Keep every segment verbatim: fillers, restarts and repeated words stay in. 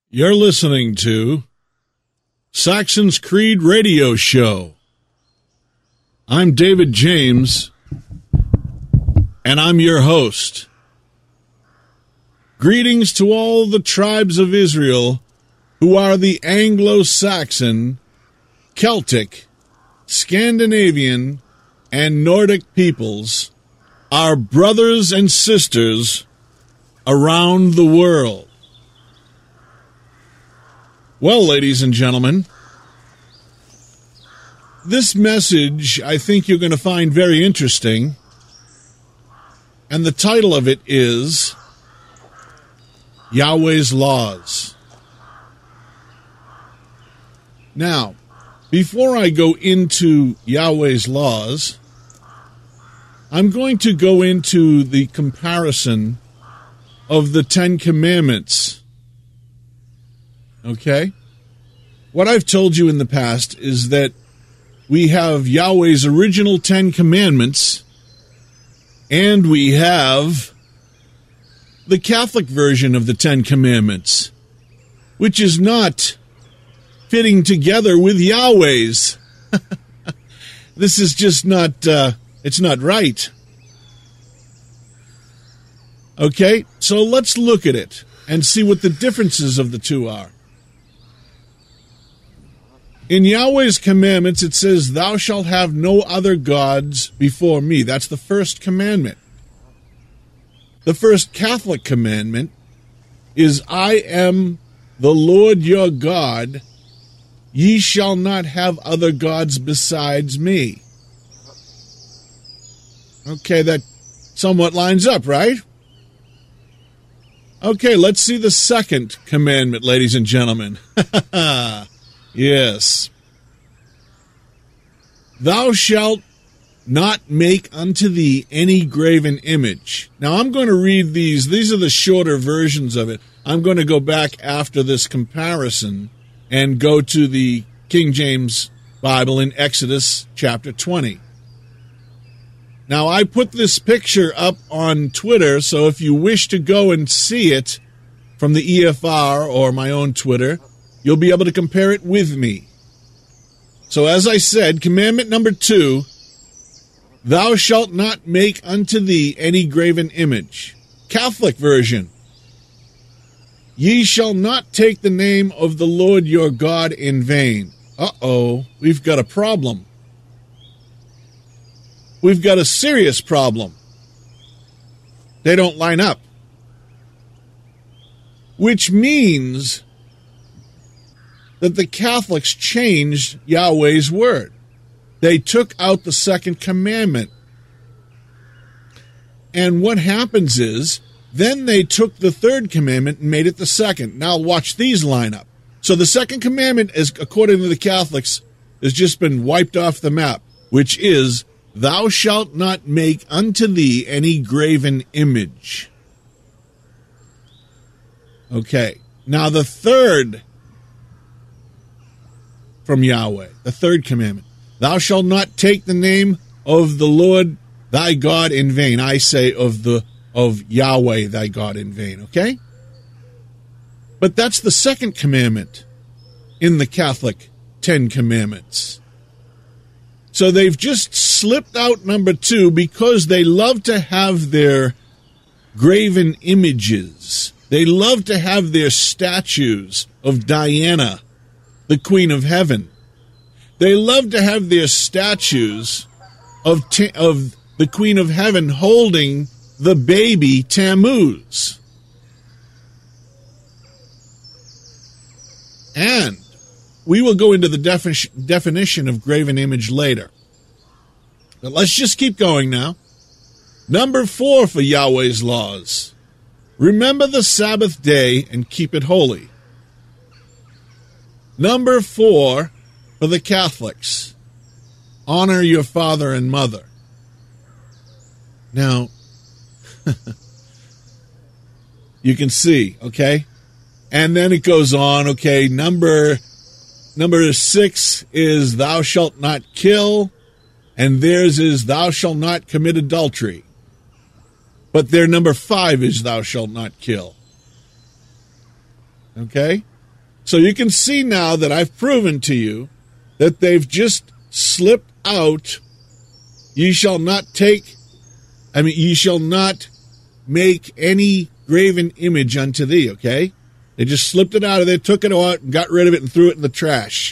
You're listening to Saxon's Creed Radio Show. I'm David James, and I'm your host. Greetings to all the tribes of Israel who are the Anglo-Saxon, Celtic, Scandinavian, and Nordic peoples, our brothers and sisters around the world. Well, ladies and gentlemen, this message I think you're going to find very interesting, and the title of it is Yahweh's Laws. Now, before I go into Yahweh's Laws, I'm going to go into the comparison of the Ten Commandments. Okay? What I've told you in the past is that we have Yahweh's original Ten Commandments, and we have the Catholic version of the Ten Commandments, which is not fitting together with Yahweh's. This is just not, uh, it's not right. Okay? So let's look at it and see what the differences of the two are. In Yahweh's commandments, it says, "Thou shalt have no other gods before me." That's the first commandment. The first Catholic commandment is, "I am the Lord your God. Ye shall not have other gods besides me." Okay, that somewhat lines up, right? Okay, let's see the second commandment, ladies and gentlemen. Yes. "Thou shalt not make unto thee any graven image." Now, I'm going to read these. These are the shorter versions of it. I'm going to go back after this comparison and go to the King James Bible in Exodus chapter twenty. Now, I put this picture up on Twitter, so if you wish to go and see it from the E F R or my own Twitter, you'll be able to compare it with me. So as I said, commandment number two, "Thou shalt not make unto thee any graven image." Catholic version, "Ye shall not take the name of the Lord your God in vain." Uh-oh, we've got a problem. We've got a serious problem. They don't line up. Which means that the Catholics changed Yahweh's word. They took out the second commandment. And what happens is, then they took the third commandment and made it the second. Now watch these line up. So the second commandment, is, according to the Catholics, has just been wiped off the map, which is, "Thou shalt not make unto thee any graven image." Okay, now the third from Yahweh, the third commandment, "Thou shalt not take the name of the Lord thy God in vain." I say of the of Yahweh thy God in vain, okay? But that's the second commandment in the Catholic Ten Commandments. So they've just slipped out number two because they love to have their graven images. They love to have their statues of Diana, the Queen of Heaven. They love to have their statues of, ta- of the Queen of Heaven holding the baby Tammuz. And we will go into the defi- definition of graven image later. But let's just keep going now. Number four for Yahweh's laws. "Remember the Sabbath day and keep it holy." Number four for the Catholics. "Honor your father and mother." Now, you can see, okay? And then it goes on, okay, number number six is "Thou shalt not kill," and theirs is "Thou shalt not commit adultery." But their number five is "Thou shalt not kill." Okay? So you can see now that I've proven to you that they've just slipped out. Ye shall not take, I mean, ye shall not make any graven image unto thee, okay? They just slipped it out of there, took it out, and got rid of it and threw it in the trash.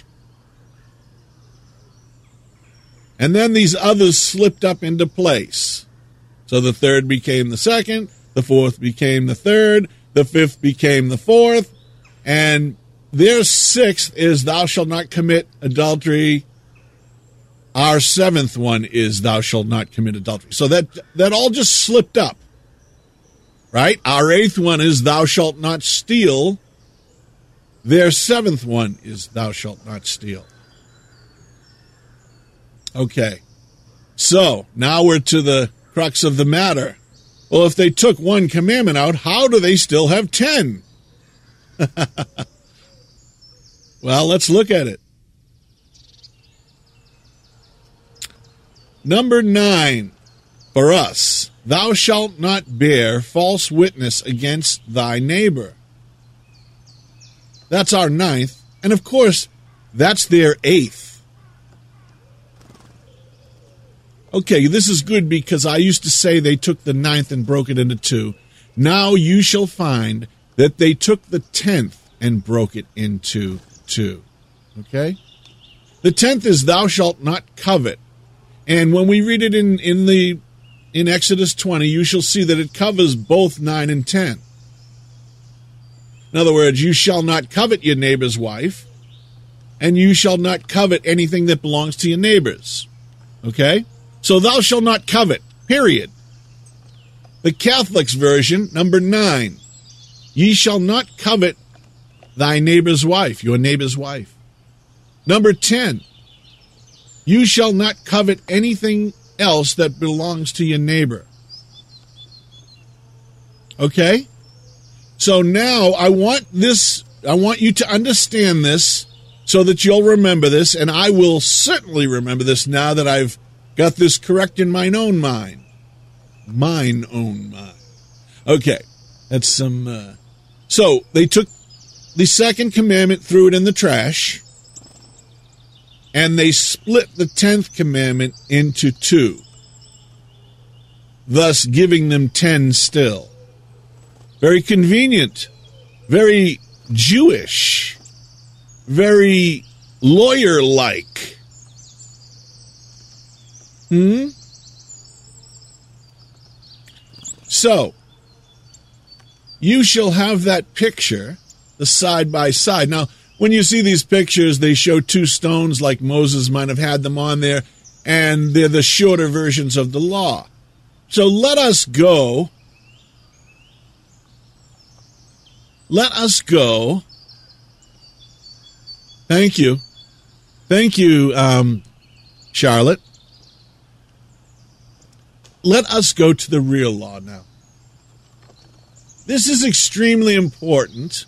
And then these others slipped up into place. So the third became the second, the fourth became the third, the fifth became the fourth, and their sixth is thou shalt not commit adultery. Our seventh one is thou shalt not commit adultery. So that that all just slipped up, right? Our eighth one is thou shalt not steal. Their seventh one is thou shalt not steal. Okay, so now we're to the crux of the matter. Well, if they took one commandment out, how do they still have ten? Well, let's look at it. Number nine, for us, thou shalt not bear false witness against thy neighbor. That's our ninth, and of course, that's their eighth. Okay, this is good because I used to say they took the ninth and broke it into two. Now you shall find that they took the tenth and broke it into two. Okay? The tenth is thou shalt not covet. And when we read it in, in the in Exodus twenty, you shall see that it covers both nine and ten. In other words, you shall not covet your neighbor's wife, and you shall not covet anything that belongs to your neighbor's. Okay? So thou shalt not covet, period. The Catholic's version, number nine, ye shall not covet thy neighbor's wife, your neighbor's wife. Number ten, you shall not covet anything else that belongs to your neighbor. Okay? So now I want this, I want you to understand this so that you'll remember this, and I will certainly remember this now that I've got this correct in mine own mind. Mine own mind. Okay, that's some... Uh... So, they took the second commandment, threw it in the trash, and they split the tenth commandment into two, thus giving them ten still. Very convenient, very Jewish, very lawyer-like. Hmm? So, you shall have that picture, the side by side. Now, when you see these pictures, they show two stones like Moses might have had them on there, and they're the shorter versions of the law. So let us go. Let us go. Thank you. Thank you, um, Charlotte. Let us go to the real law now. This is extremely important,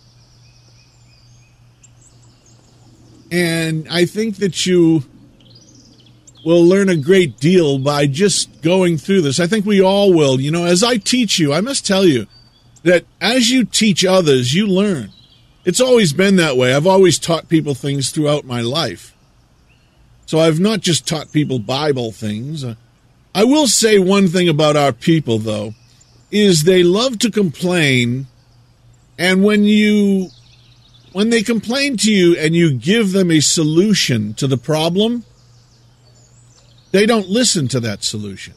and I think that you will learn a great deal by just going through this. I think we all will. You know, as I teach you, I must tell you that as you teach others, you learn. It's always been that way. I've always taught people things throughout my life. So I've not just taught people Bible things. I will say one thing about our people, though, is they love to complain, and when you, when they complain to you and you give them a solution to the problem, they don't listen to that solution.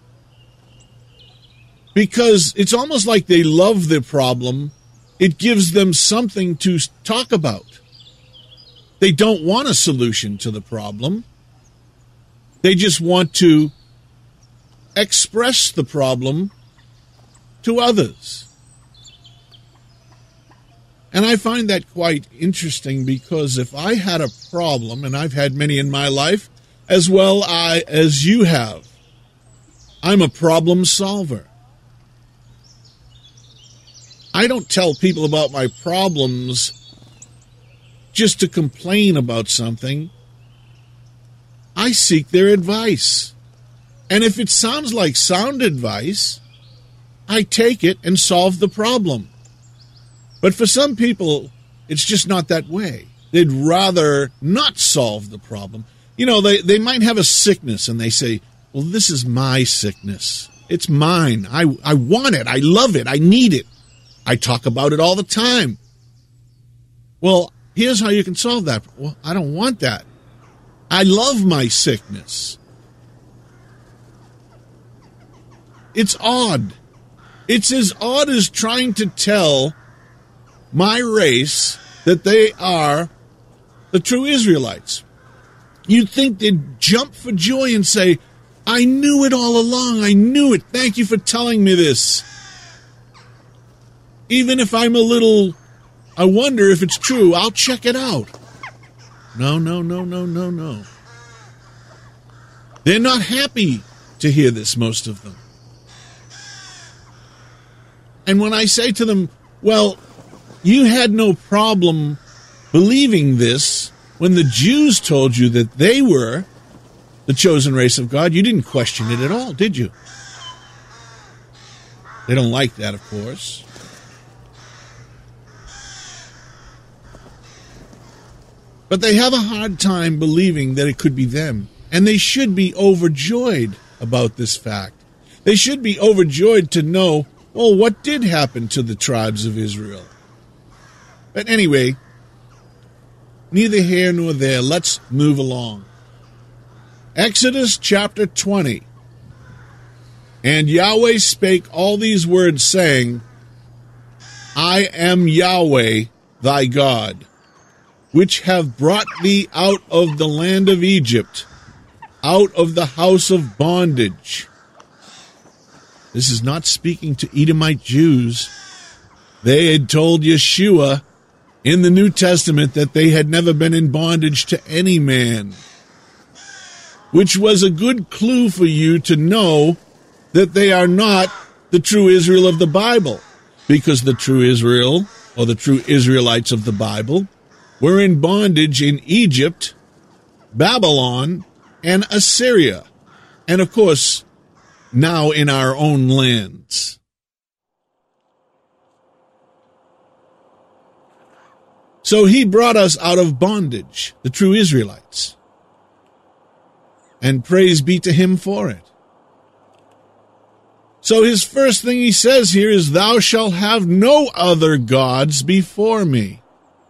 Because it's almost like they love the problem. It gives them something to talk about. They don't want a solution to the problem. They just want to express the problem to others. And I find that quite interesting because if I had a problem, and I've had many in my life, as well I, as you have, I'm a problem solver. I don't tell people about my problems just to complain about something. I seek their advice. And if it sounds like sound advice, I take it and solve the problem. But for some people, It's just not that way. They'd rather not solve the problem. You know, they, they might have a sickness and they say, well, this is my sickness. It's mine. I, I want it. I love it. I need it. I talk about it all the time. Well, here's how you can solve that. Well, I don't want that. I love my sickness. It's odd. It's as odd as trying to tell my race that they are the true Israelites. You'd think they'd jump for joy and say, I knew it all along. I knew it. Thank you for telling me this. Even if I'm a little, I wonder if it's true, I'll check it out. No, no, no, no, no, no. They're not happy to hear this, most of them. And when I say to them, well, you had no problem believing this when the Jews told you that they were the chosen race of God, you didn't question it at all, did you? They don't like that, of course. But they have a hard time believing that it could be them. And they should be overjoyed about this fact. They should be overjoyed to know, well, what did happen to the tribes of Israel? But anyway, neither here nor there. Let's move along. Exodus chapter twenty. And Yahweh spake all these words, saying, I am Yahweh thy God, which have brought thee out of the land of Egypt, out of the house of bondage. This is not speaking to Edomite Jews. They had told Yeshua in the New Testament that they had never been in bondage to any man, which was a good clue for you to know that they are not the true Israel of the Bible, because the true Israel, or the true Israelites of the Bible, were in bondage in Egypt, Babylon, and Assyria, and of course, now in our own lands. So he brought us out of bondage, the true Israelites. And praise be to him for it. So his first thing he says here is, thou shalt have no other gods before me.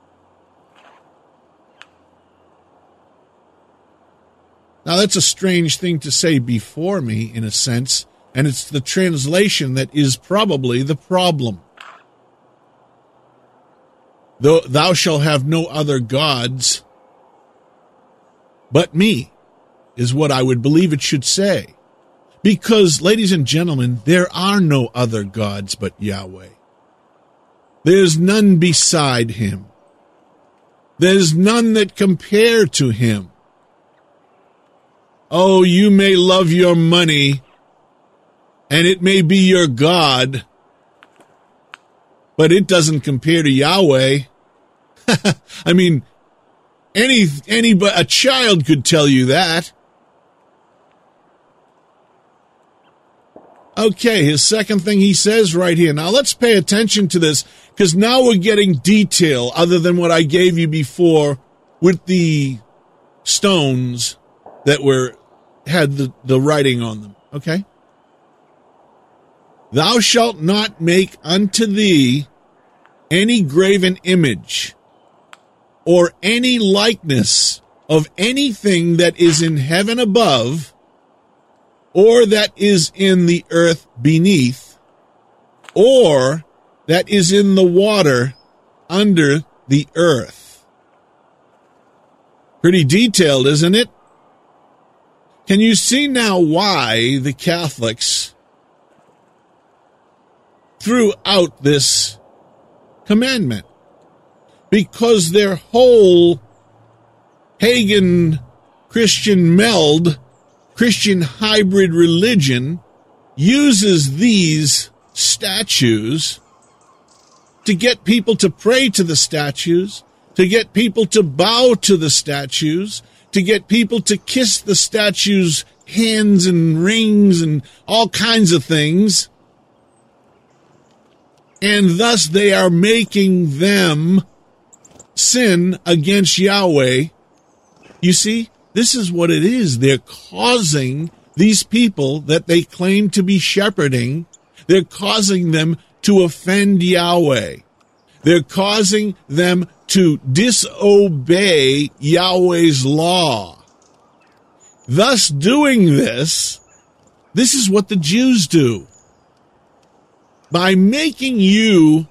Now that's a strange thing to say, before me, in a sense, and it's the translation that is probably the problem. Though thou shalt have no other gods but me, is what I would believe it should say. Because, ladies and gentlemen, there are no other gods but Yahweh. There's none beside him. There's none that compare to him. Oh, you may love your money, and it may be your God, but it doesn't compare to Yahweh. I mean, any any a child could tell you that. Okay, his second thing he says right here. Now let's pay attention to this, because now we're getting detail other than what I gave you before with the stones that were had the, the writing on them. Okay? Thou shalt not make unto thee any graven image or any likeness of anything that is in heaven above, or that is in the earth beneath, or that is in the water under the earth. Pretty detailed, isn't it? Can you see now why the Catholics threw out this commandment? Because their whole pagan Christian meld, Christian hybrid religion, uses these statues to get people to pray to the statues, to get people to bow to the statues, to get people to kiss the statues' hands and rings and all kinds of things. And thus they are making them sin against Yahweh, you see, this is what it is. They're causing these people that they claim to be shepherding, they're causing them to offend Yahweh. They're causing them to disobey Yahweh's law. Thus doing this, this is what the Jews do. By making you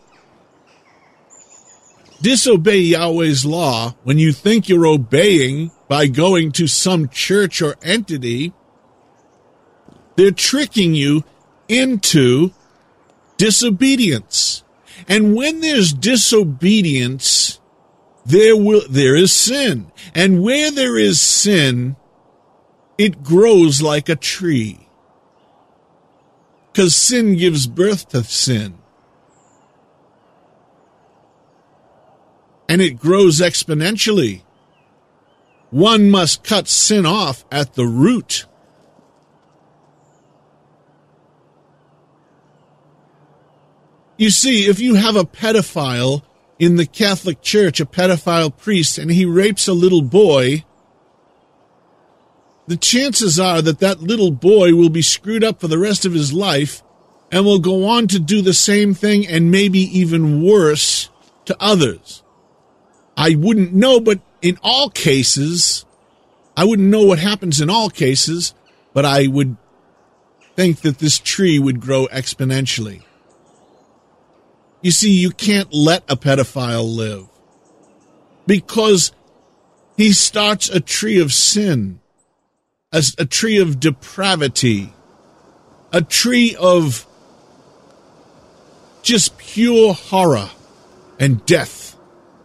disobey Yahweh's law when you think you're obeying by going to some church or entity, they're tricking you into disobedience. And when there's disobedience, there will there is sin. And where there is sin, it grows like a tree. Because sin gives birth to sin. And it grows exponentially. One must cut sin off at the root. You see, if you have a pedophile in the Catholic Church, a pedophile priest, and he rapes a little boy, the chances are that that little boy will be screwed up for the rest of his life and will go on to do the same thing and maybe even worse to others. I wouldn't know, but in all cases, I wouldn't know what happens in all cases, but I would think that this tree would grow exponentially. You see, you can't let a pedophile live because he starts a tree of sin, a, a tree of depravity, a tree of just pure horror and death.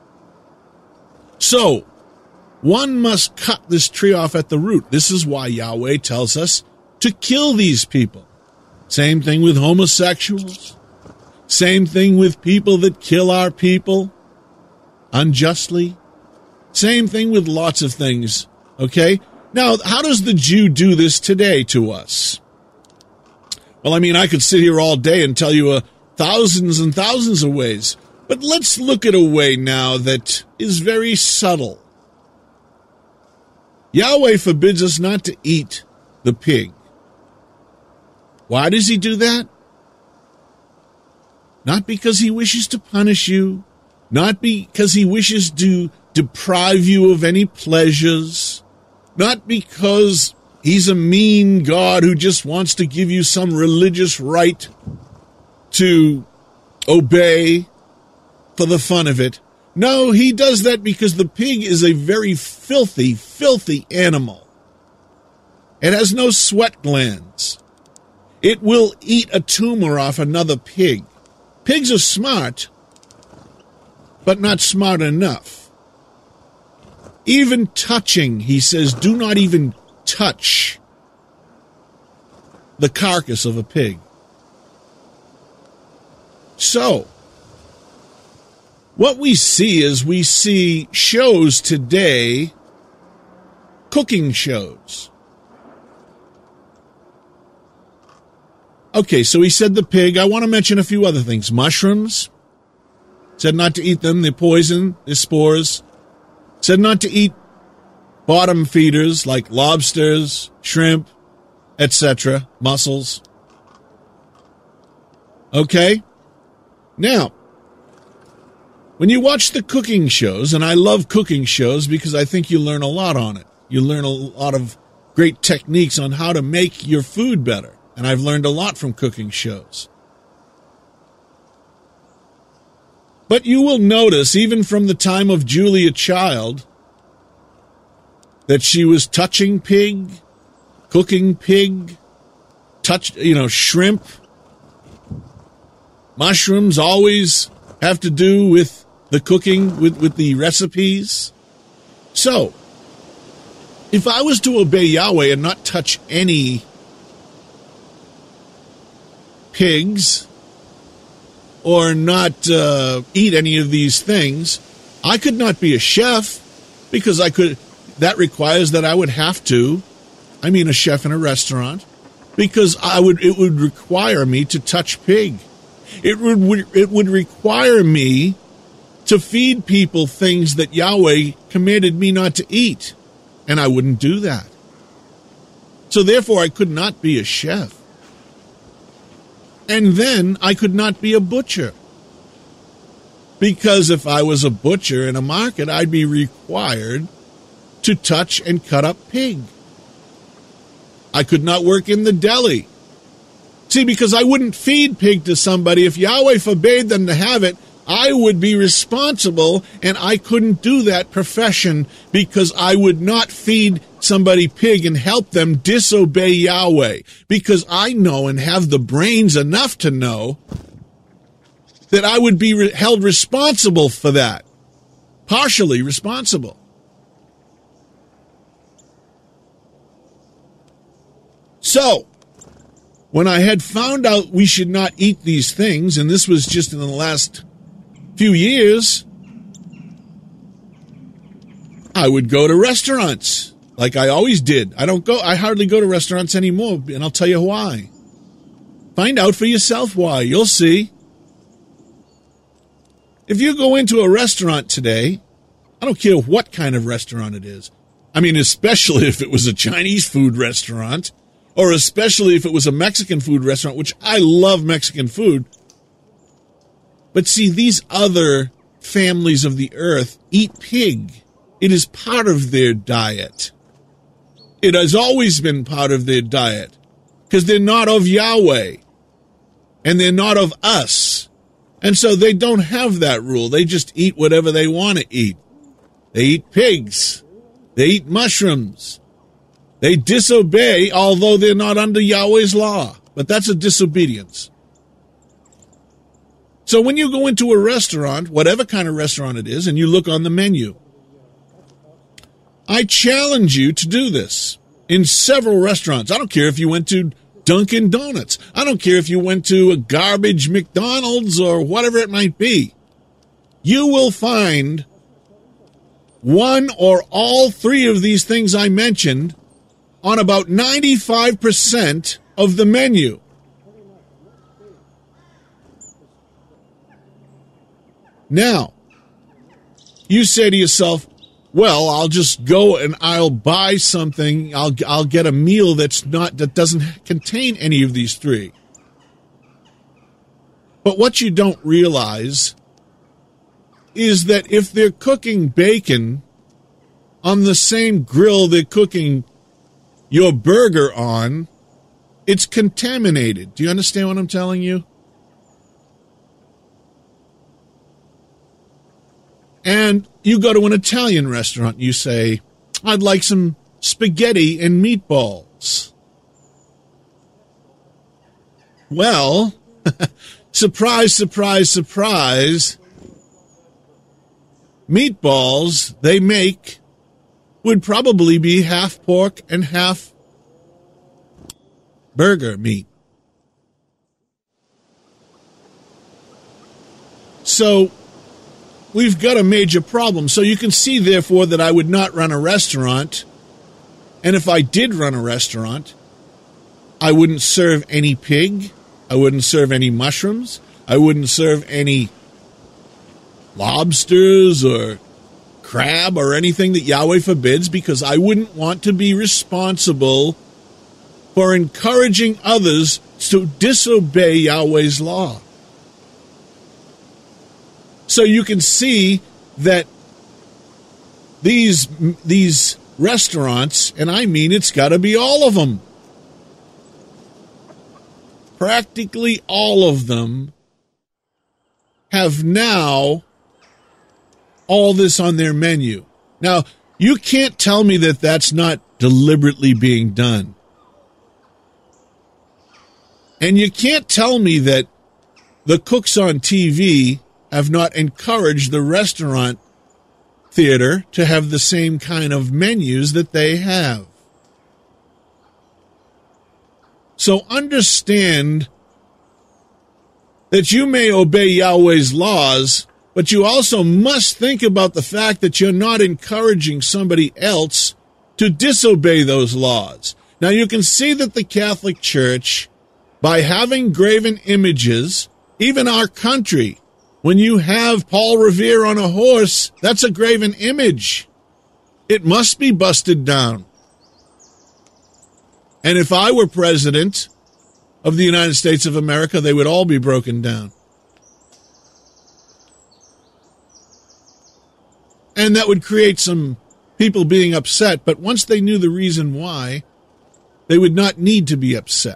So, one must cut this tree off at the root. This is why Yahweh tells us to kill these people. Same thing with homosexuals. Same thing with people that kill our people unjustly. Same thing with lots of things, okay? Now, how does the Jew do this today to us? Well, I mean, I could sit here all day and tell you uh, thousands and thousands of ways, but let's look at a way now that is very subtle. Yahweh forbids us not to eat the pig. Why does he do that? Not because he wishes to punish you, not because he wishes to deprive you of any pleasures, not because he's a mean God who just wants to give you some religious right to obey for the fun of it. No, he does that because the pig is a very filthy, filthy animal. It has no sweat glands. It will eat a tumor off another pig. Pigs are smart, but not smart enough. Even touching, he says, do not even touch the carcass of a pig. So, what we see is we see shows today, cooking shows. Okay, so he said the pig. I want to mention a few other things. Mushrooms. Said not to eat them. They're poison. They're spores. Said not to eat bottom feeders like lobsters, shrimp, et cetera, mussels. Okay? Now, when you watch the cooking shows, and I love cooking shows because I think you learn a lot on it. You learn a lot of great techniques on how to make your food better. And I've learned a lot from cooking shows. But you will notice, even from the time of Julia Child, that she was touching pig, cooking pig, touch, you know, shrimp. Mushrooms always have to do with the cooking, with, with the recipes. So, if I was to obey Yahweh and not touch any pigs or not uh, eat any of these things, I could not be a chef because I could. That requires that I would have to. I mean, a chef in a restaurant, because I would. It would require me to touch pig. It would. It would require me to feed people things that Yahweh commanded me not to eat, and I wouldn't do that. So therefore, I could not be a chef. And then I could not be a butcher. Because if I was a butcher in a market, I'd be required to touch and cut up pig. I could not work in the deli. See, because I wouldn't feed pig to somebody. If Yahweh forbade them to have it, I would be responsible, and I couldn't do that profession because I would not feed somebody pig and help them disobey Yahweh, because I know and have the brains enough to know that I would be re- held responsible for that, partially responsible. So, when I had found out we should not eat these things, and this was just in the last few years, I would go to restaurants like I always did. I don't go, I hardly go to restaurants anymore, and I'll tell you why. Find out for yourself why. You'll see. If you go into a restaurant today, I don't care what kind of restaurant it is. I mean, especially if it was a Chinese food restaurant, or especially if it was a Mexican food restaurant, which I love Mexican food. But see, these other families of the earth eat pig. It is part of their diet. It has always been part of their diet, because they're not of Yahweh, and they're not of us. And so they don't have that rule. They just eat whatever they want to eat. They eat pigs. They eat mushrooms. They disobey, although they're not under Yahweh's law. But that's a disobedience. So when you go into a restaurant, whatever kind of restaurant it is, and you look on the menu, I challenge you to do this in several restaurants. I don't care if you went to Dunkin' Donuts. I don't care if you went to a garbage McDonald's or whatever it might be. You will find one or all three of these things I mentioned on about ninety-five percent of the menu. Now, you say to yourself, well, I'll just go and I'll buy something, I'll I'll get a meal that's not that doesn't contain any of these three. But what you don't realize is that if they're cooking bacon on the same grill they're cooking your burger on, it's contaminated. Do you understand what I'm telling you? And you go to an Italian restaurant, you say, I'd like some spaghetti and meatballs. Well, surprise, surprise, surprise, meatballs they make would probably be half pork and half burger meat. So we've got a major problem. So you can see, therefore, that I would not run a restaurant. And if I did run a restaurant, I wouldn't serve any pig. I wouldn't serve any mushrooms. I wouldn't serve any lobsters or crab or anything that Yahweh forbids, because I wouldn't want to be responsible for encouraging others to disobey Yahweh's law. So you can see that these these restaurants, and I mean it's got to be all of them, practically all of them, have now all this on their menu. Now, you can't tell me that that's not deliberately being done. And you can't tell me that the cooks on T V have not encouraged the restaurant theater to have the same kind of menus that they have. So understand that you may obey Yahweh's laws, but you also must think about the fact that you're not encouraging somebody else to disobey those laws. Now, you can see that the Catholic Church, by having graven images, even our country, When you have Paul Revere on a horse, that's a graven image. It must be busted down. And if I were president of the United States of America, they would all be broken down. And that would create some people being upset, but once they knew the reason why, they would not need to be upset.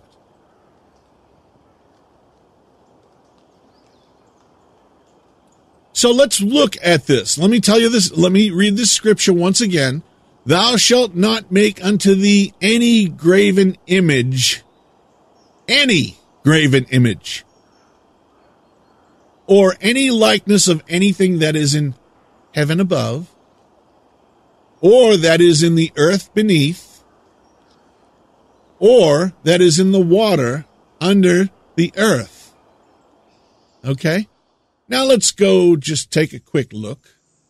So let's look at this. Let me tell you this. Let me read this scripture once again. Thou shalt not make unto thee any graven image, any graven image, or any likeness of anything that is in heaven above, or that is in the earth beneath, or that is in the water under the earth. Okay? Now let's go just take a quick look.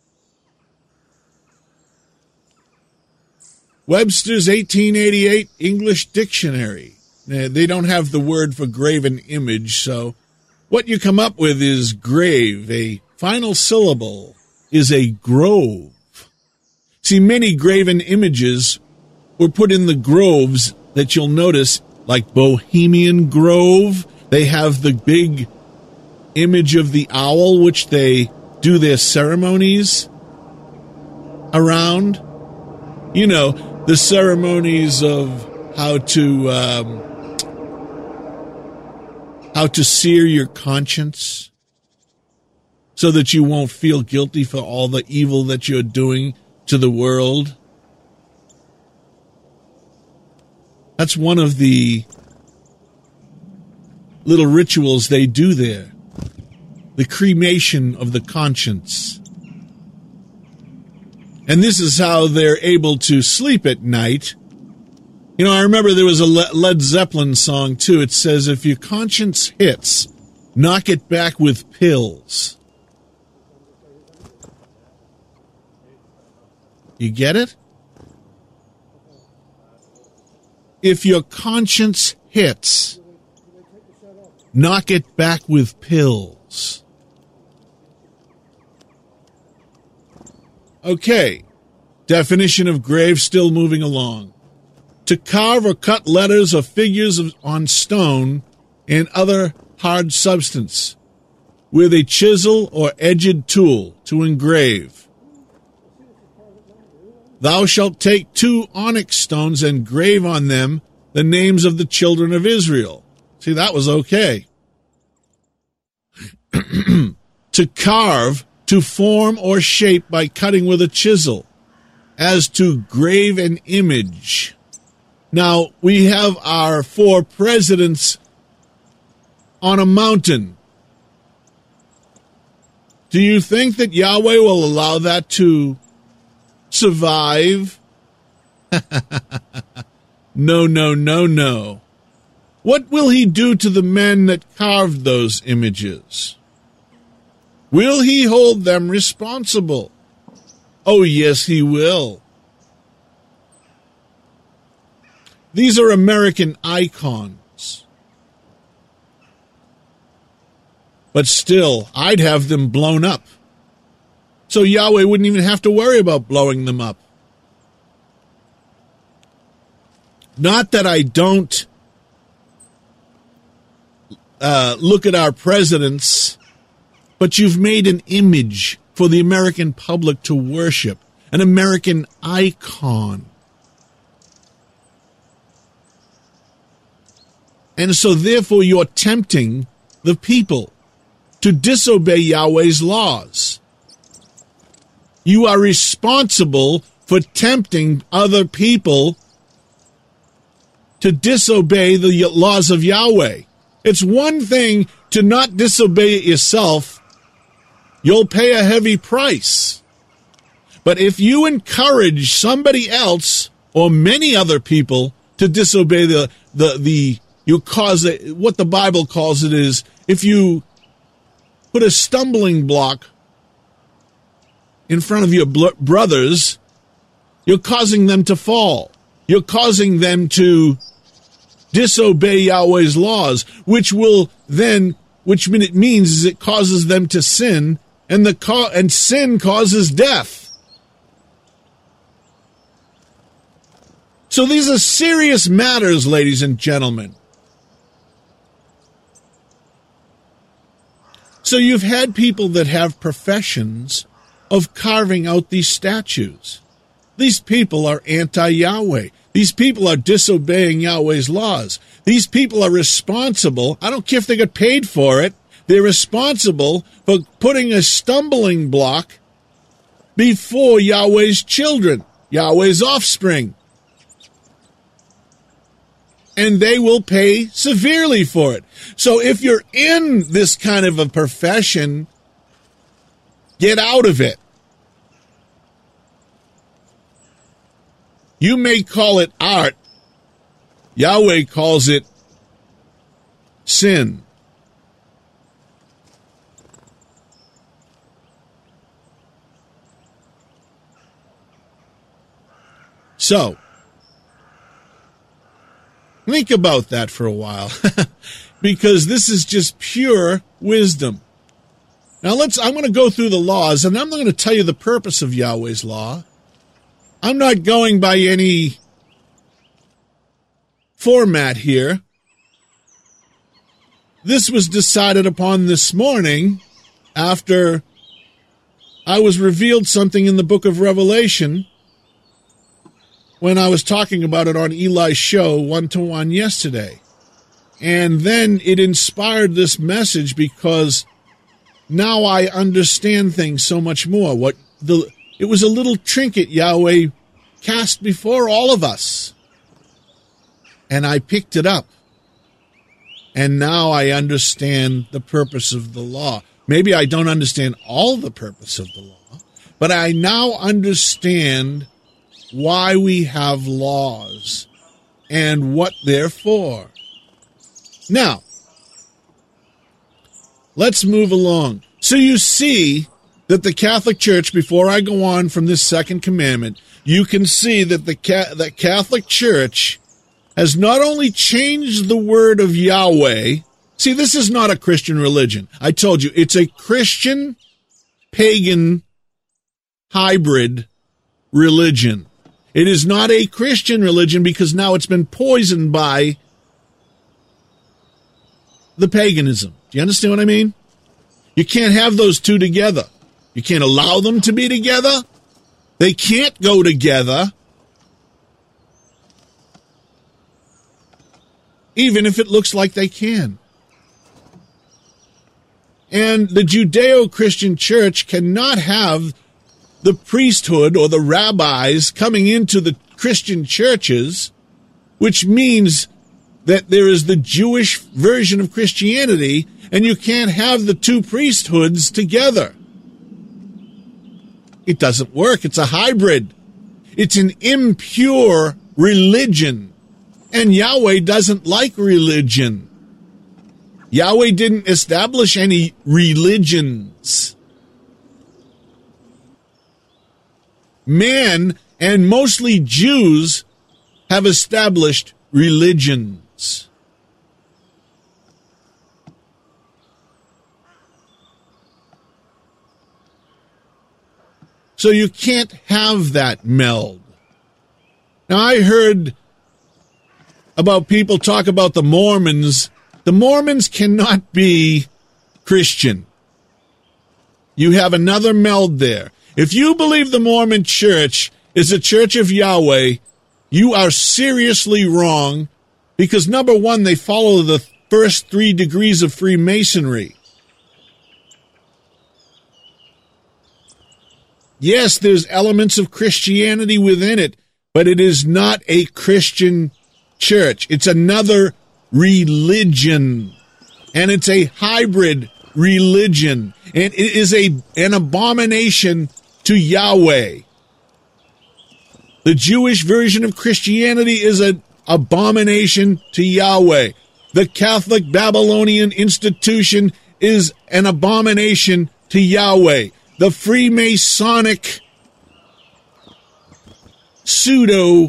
Webster's eighteen eighty-eight English Dictionary. They don't have the word for graven image, so what you come up with is grave. A final syllable is a grove. See, many graven images were put in the groves that you'll notice, like Bohemian Grove. They have the big image of the owl, which they do their ceremonies around. You know, the ceremonies of how to um, how to sear your conscience so that you won't feel guilty for all the evil that you're doing to the world. That's one of the little rituals they do there. The cremation of the conscience. And this is how they're able to sleep at night. You know, I remember there was a Led Zeppelin song, too. It says, if your conscience hits, knock it back with pills. You get it? If your conscience hits, knock it back with pills. Okay, definition of grave, still moving along. To carve or cut letters or figures on stone and other hard substance with a chisel or edged tool to engrave. Thou shalt take two onyx stones and grave on them the names of the children of Israel. See, that was okay. To carve, to form or shape by cutting with a chisel, as to grave an image. Now, we have our four presidents on a mountain. Do you think that Yahweh will allow that to survive? No, no, no, no. What will he do to the men that carved those images? Will he hold them responsible? Oh, yes, he will. These are American icons. But still, I'd have them blown up. So Yahweh wouldn't even have to worry about blowing them up. Not that I don't uh, look at our presidents, but you've made an image for the American public to worship, an American icon. And so therefore you're tempting the people to disobey Yahweh's laws. You are responsible for tempting other people to disobey the laws of Yahweh. It's one thing to not disobey it yourself. You'll pay a heavy price. But if you encourage somebody else or many other people to disobey the, the, the, you cause it, what the Bible calls it is, if you put a stumbling block in front of your bl- brothers, you're causing them to fall. You're causing them to disobey Yahweh's laws, which will then which it means is it causes them to sin, and the co- and sin causes death. So these are serious matters, ladies and gentlemen. So you've had people that have professions of carving out these statues. These people are anti-Yahweh. These people are disobeying Yahweh's laws. These people are responsible. I don't care if they get paid for it. They're responsible for putting a stumbling block before Yahweh's children, Yahweh's offspring. And they will pay severely for it. So if you're in this kind of a profession, get out of it. You may call it art. Yahweh calls it sin. So, think about that for a while, because this is just pure wisdom. Now let's, I'm going to go through the laws, and I'm not going to tell you the purpose of Yahweh's law. I'm not going by any format here. This was decided upon this morning after I was revealed something in the book of Revelation when I was talking about it on Eli's show, One to One, yesterday. And then it inspired this message because now I understand things so much more. What the It was a little trinket Yahweh cast before all of us. And I picked it up. And now I understand the purpose of the law. Maybe I don't understand all the purpose of the law, but I now understand why we have laws and what they're for. Now, let's move along. So you see that the Catholic Church, before I go on from this second commandment, you can see that the Ca- the Catholic Church has not only changed the word of Yahweh. See, this is not a Christian religion. I told you, it's a Christian pagan hybrid religion. It is not a Christian religion because now it's been poisoned by the paganism. Do you understand what I mean? You can't have those two together. You can't allow them to be together. They can't go together. Even if it looks like they can. And the Judeo-Christian Church cannot have the priesthood or the rabbis coming into the Christian churches, which means that there is the Jewish version of Christianity, and you can't have the two priesthoods together. It doesn't work. It's a hybrid. It's an impure religion. And Yahweh doesn't like religion. Yahweh didn't establish any religions. Man, and mostly Jews, have established religions. So you can't have that meld. Now, I heard about people talk about the Mormons. The Mormons cannot be Christian. You have another meld there. If you believe the Mormon Church is a church of Yahweh, you are seriously wrong because, number one, they follow the first three degrees of Freemasonry. Yes, there's elements of Christianity within it, but it is not a Christian church. It's another religion, and it's a hybrid religion, and it is a an abomination to Yahweh. The Jewish version of Christianity is an abomination to Yahweh. The Catholic Babylonian institution is an abomination to Yahweh. The Freemasonic pseudo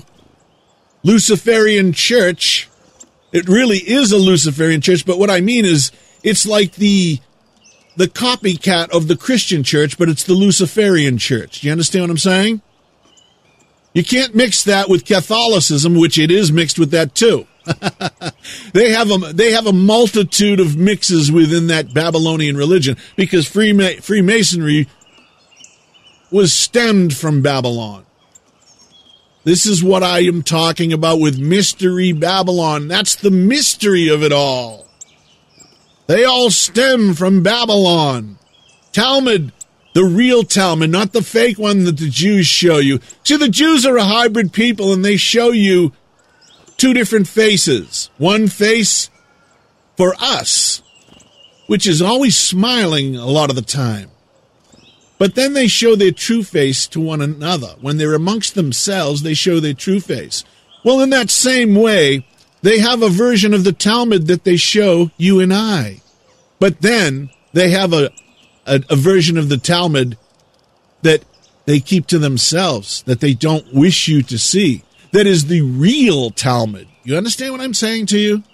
Luciferian church, it really is a Luciferian church, but what I mean is it's like the the copycat of the Christian church, but it's the Luciferian church. Do you understand what I'm saying? You can't mix that with Catholicism, which it is mixed with that too. they have a they have a multitude of mixes within that Babylonian religion because Freema- Freemasonry was stemmed from Babylon. This is what I am talking about with Mystery Babylon. That's the mystery of it all. They all stem from Babylon. Talmud, the real Talmud, not the fake one that the Jews show you. See, the Jews are a hybrid people, and they show you two different faces. One face for us, which is always smiling a lot of the time. But then they show their true face to one another. When they're amongst themselves, they show their true face. Well, in that same way, they have a version of the Talmud that they show you and I. But then they have a, a, a version of the Talmud that they keep to themselves, that they don't wish you to see. That is the real Talmud. You understand what I'm saying to you?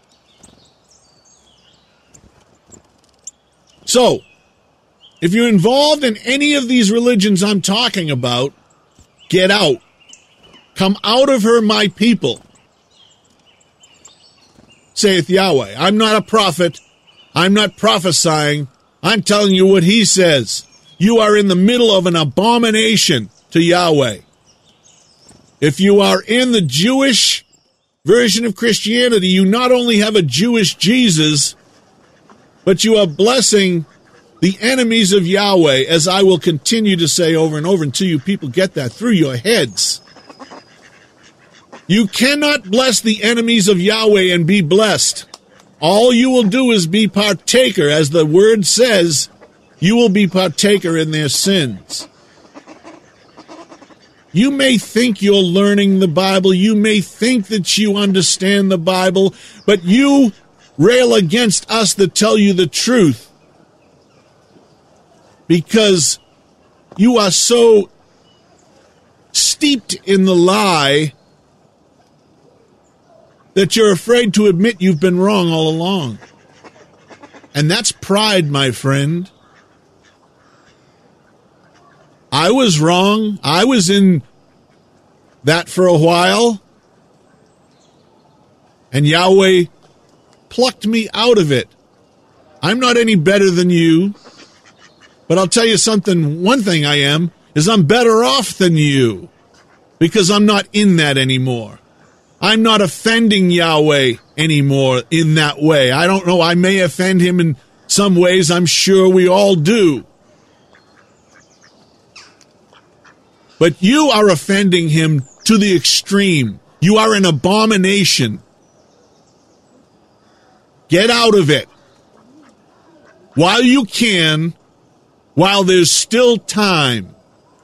So, if you're involved in any of these religions I'm talking about, get out. Come out of her, my people, saith Yahweh. I'm not a prophet. I'm not prophesying. I'm telling you what he says. You are in the middle of an abomination to Yahweh. If you are in the Jewish version of Christianity, you not only have a Jewish Jesus, but you are blessing the enemies of Yahweh, as I will continue to say over and over until you people get that through your heads. You cannot bless the enemies of Yahweh and be blessed. All you will do is be partaker, as the word says, you will be partaker in their sins. You may think you're learning the Bible, you may think that you understand the Bible, but you rail against us that tell you the truth because you are so steeped in the lie that you're afraid to admit you've been wrong all along. And that's pride, my friend. I was wrong. I was in that for a while. And Yahweh plucked me out of it. I'm not any better than you. But I'll tell you something, one thing I am, is I'm better off than you. Because I'm not in that anymore. I'm not offending Yahweh anymore in that way. I don't know, I may offend him in some ways, I'm sure we all do. But you are offending him to the extreme. You are an abomination. Get out of it. While you can, while there's still time.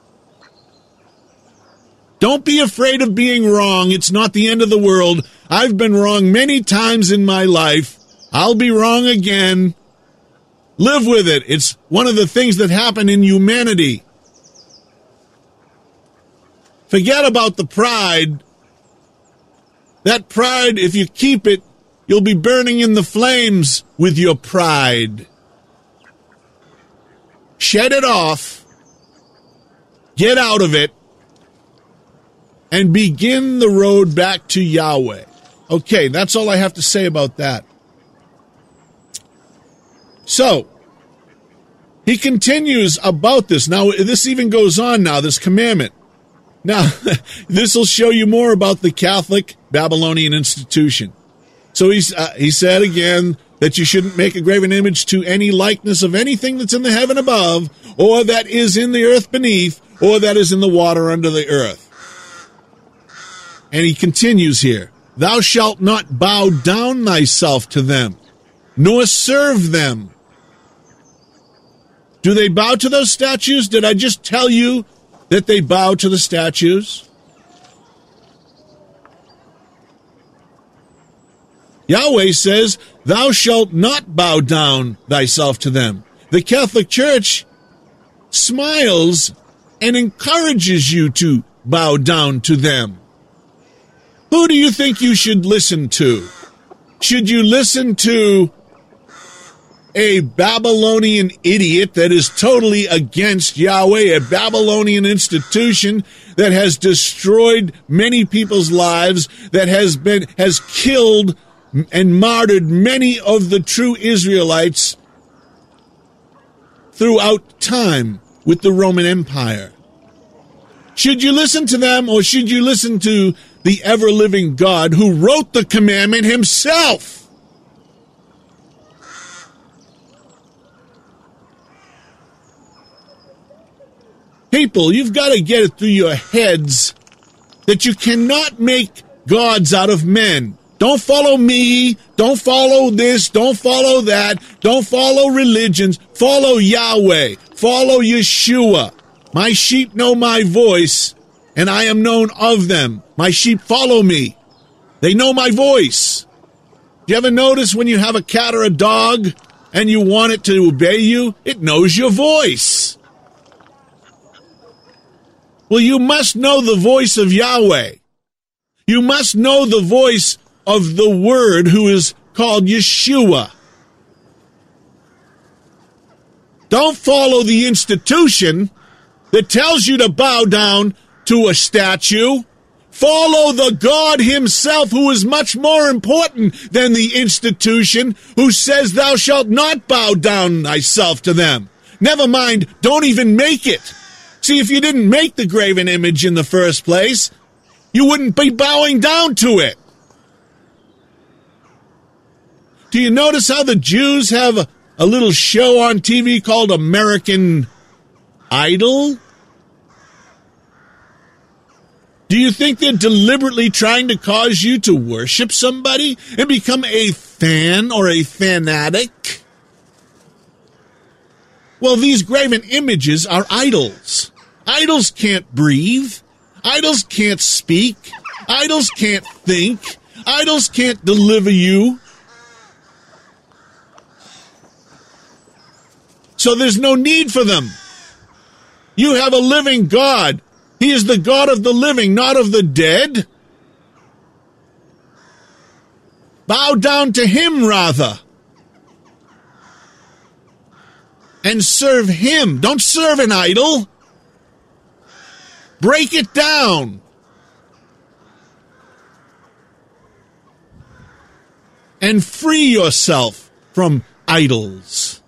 Don't be afraid of being wrong. It's not the end of the world. I've been wrong many times in my life. I'll be wrong again. Live with it. It's one of the things that happen in humanity. Forget about the pride. That pride, if you keep it, you'll be burning in the flames with your pride. Shed it off. Get out of it. And begin the road back to Yahweh. Okay, that's all I have to say about that. So, he continues about this. Now, this even goes on now, this commandment. Now, this will show you more about the Catholic Babylonian institution. So he's, uh, he said again that you shouldn't make a graven image to any likeness of anything that's in the heaven above, or that is in the earth beneath, or that is in the water under the earth. And he continues here, thou shalt not bow down thyself to them, nor serve them. Do they bow to those statues? Did I just tell you that they bow to the statues? Yahweh says, thou shalt not bow down thyself to them. The Catholic Church smiles and encourages you to bow down to them. Who do you think you should listen to? Should you listen to a Babylonian idiot that is totally against Yahweh, a Babylonian institution that has destroyed many people's lives, that has been has killed and martyred many of the true Israelites throughout time with the Roman Empire. Should you listen to them, or should you listen to the ever-living God who wrote the commandment himself? People, you've got to get it through your heads that you cannot make gods out of men. Don't follow me. Don't follow this. Don't follow that. Don't follow religions. Follow Yahweh. Follow Yeshua. My sheep know my voice, and I am known of them. My sheep follow me. They know my voice. You ever notice when you have a cat or a dog and you want it to obey you? It knows your voice. Well, you must know the voice of Yahweh. You must know the voice of the Word who is called Yeshua. Don't follow the institution that tells you to bow down to a statue. Follow the God himself, who is much more important than the institution, who says thou shalt not bow down thyself to them. Never mind, don't even make it. See, if you didn't make the graven image in the first place, you wouldn't be bowing down to it. Do you notice how the Jews have a, a little show on T V called American Idol? Do you think they're deliberately trying to cause you to worship somebody and become a fan or a fanatic? Well, these graven images are idols. Idols can't breathe. Idols can't speak. Idols can't think. Idols can't deliver you. So there's no need for them. You have a living God. He is the God of the living, not of the dead. Bow down to him, rather. And serve him. Don't serve an idol. Break it down. And free yourself from idols.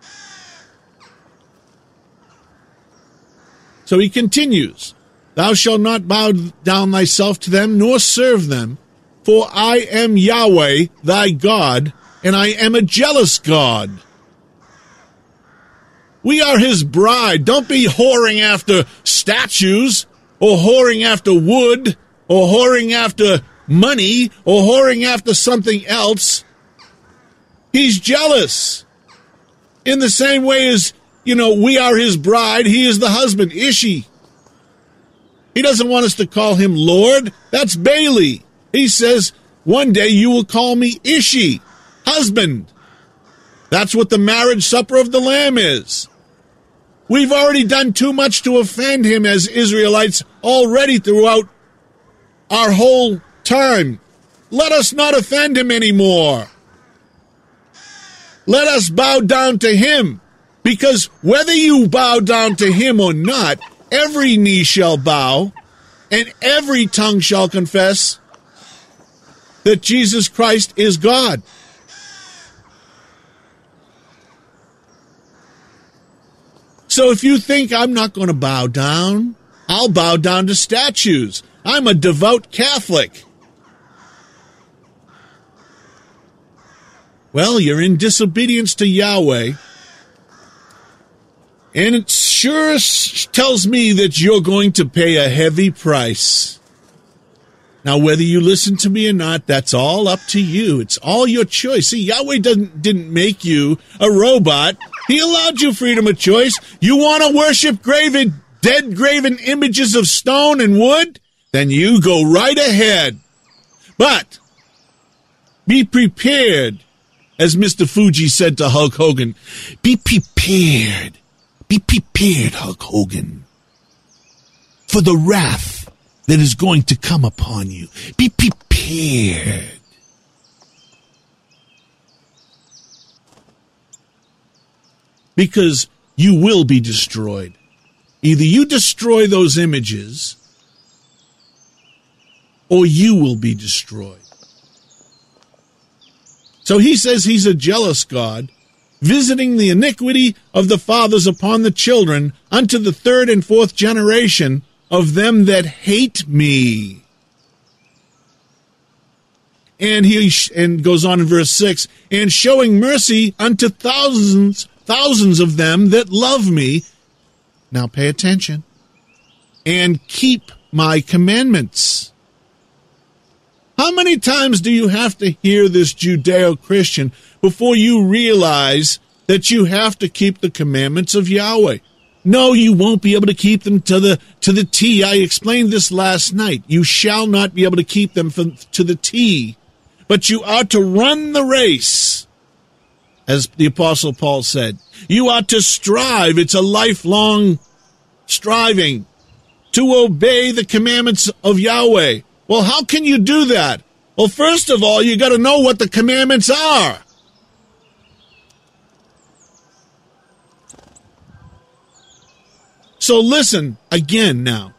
So he continues, thou shalt not bow down thyself to them, nor serve them, for I am Yahweh thy God, and I am a jealous God. We are his bride. Don't be whoring after statues, or whoring after wood, or whoring after money, or whoring after something else. He's jealous. In the same way as, you know, we are his bride, he is the husband, Ishi. He doesn't want us to call him Lord. That's Bailey. He says, one day you will call me Ishi, husband. That's what the marriage supper of the Lamb is. We've already done too much to offend him as Israelites already throughout our whole time. Let us not offend him anymore. Let us bow down to him, because whether you bow down to him or not, every knee shall bow and every tongue shall confess that Jesus Christ is God. So if you think I'm not going to bow down, I'll bow down to statues. I'm a devout Catholic. Well, you're in disobedience to Yahweh, and it sure tells me that you're going to pay a heavy price. Now, whether you listen to me or not, that's all up to you. It's all your choice. See, Yahweh doesn't, didn't make you a robot. He allowed you freedom of choice. You want to worship graven, dead graven images of stone and wood? Then you go right ahead. But be prepared, as Mister Fuji said to Hulk Hogan. Be prepared. Be prepared, Hulk Hogan, for the wrath that is going to come upon you. Be prepared. because you will be destroyed. Either you destroy those images, or you will be destroyed. So he says he's a jealous God, visiting the iniquity of the fathers upon the children unto the third and fourth generation of them that hate me. And he and goes on in verse six, and showing mercy unto thousands, thousands of them that love me. Now pay attention. And keep my commandments. How many times do you have to hear this Judeo-Christian before you realize that you have to keep the commandments of Yahweh? No, you won't be able to keep them to the to the T. I explained this last night. You shall not be able to keep them from, to the T. But you are to run the race, as the Apostle Paul said. You are to strive. It's a lifelong striving to obey the commandments of Yahweh. Well, how can you do that? Well, first of all, you got to know what the commandments are. So listen again now.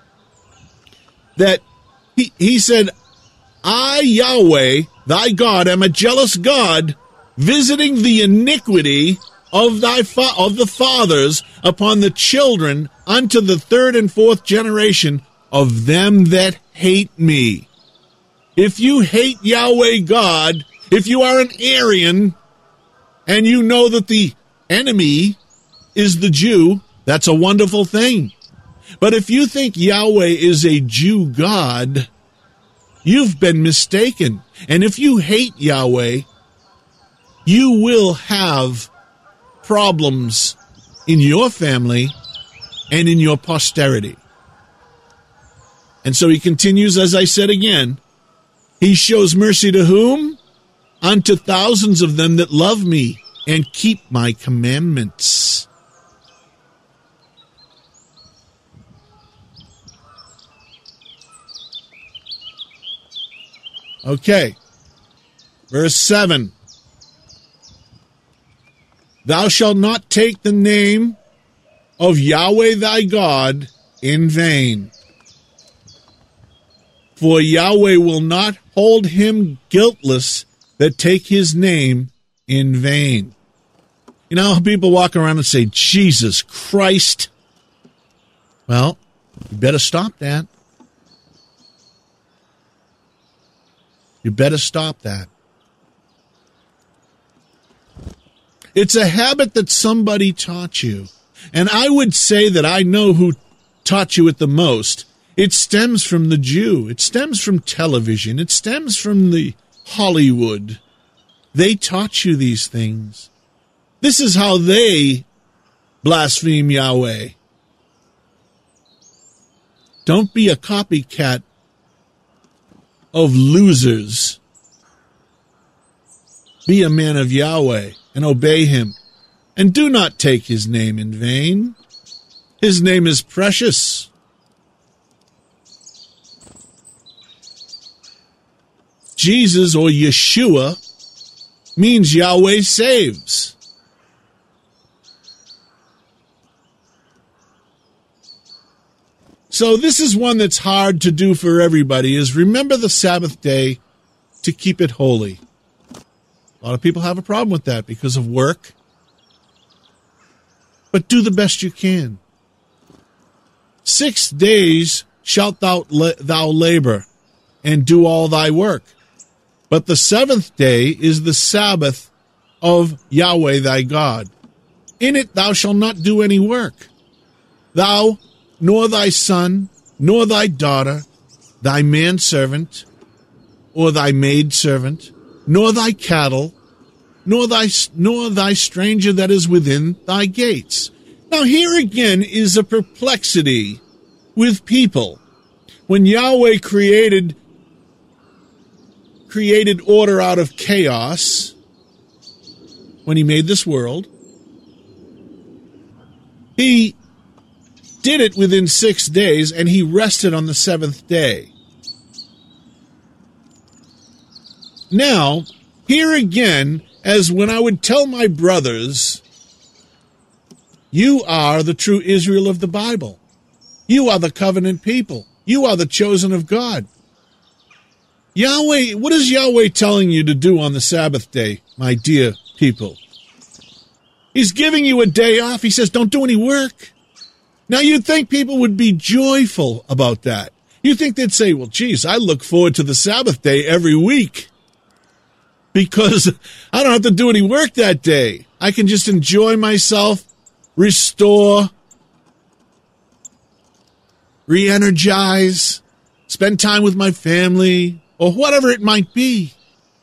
That he, he said, I, Yahweh, thy God, am a jealous God, visiting the iniquity of thy fa- of the fathers upon the children unto the third and fourth generation of them that hate me. If you hate Yahweh God, if you are an Aryan, and you know that the enemy is the Jew, that's a wonderful thing. But if you think Yahweh is a Jew God, you've been mistaken. And if you hate Yahweh, you will have problems in your family and in your posterity. And so he continues, as I said again, he shows mercy to whom? Unto thousands of them that love me and keep my commandments. Okay, verse seven. Thou shalt not take the name of Yahweh thy God in vain. For Yahweh will not hold him guiltless that take his name in vain. You know, people walk around and say, Jesus Christ. Well, you better stop that. You better stop that. It's a habit that somebody taught you. And I would say that I know who taught you it the most. It stems from the Jew. It stems from television. It stems from the Hollywood. They taught you these things. This is how they blaspheme Yahweh. Don't be a copycat of losers. Be a man of Yahweh and obey him. And do not take his name in vain. His name is precious. Jesus, or Yeshua, means Yahweh saves. So this is one that's hard to do for everybody, is remember the Sabbath day to keep it holy. A lot of people have a problem with that because of work. But do the best you can. Six days shalt thou, la- thou labor and do all thy work. But the seventh day is the Sabbath of Yahweh thy God. In it thou shalt not do any work. Thou, nor thy son, nor thy daughter, thy manservant, or thy maidservant, nor thy cattle, nor thy nor thy stranger that is within thy gates. Now here again is a perplexity with people. When Yahweh created created order out of chaos, when he made this world, he did it within six days, and he rested on the seventh day. Now, here again, as when I would tell my brothers You are the true Israel of the Bible. You are the covenant people. You are the chosen of God. Yahweh, what is Yahweh telling you to do on the Sabbath day, my dear people? He's giving you a day off. He says, don't do any work. Now, you'd think people would be joyful about that. You think they'd say, well, geez, I look forward to the Sabbath day every week because I don't have to do any work that day. I can just enjoy myself, restore, re-energize, spend time with my family, or whatever it might be.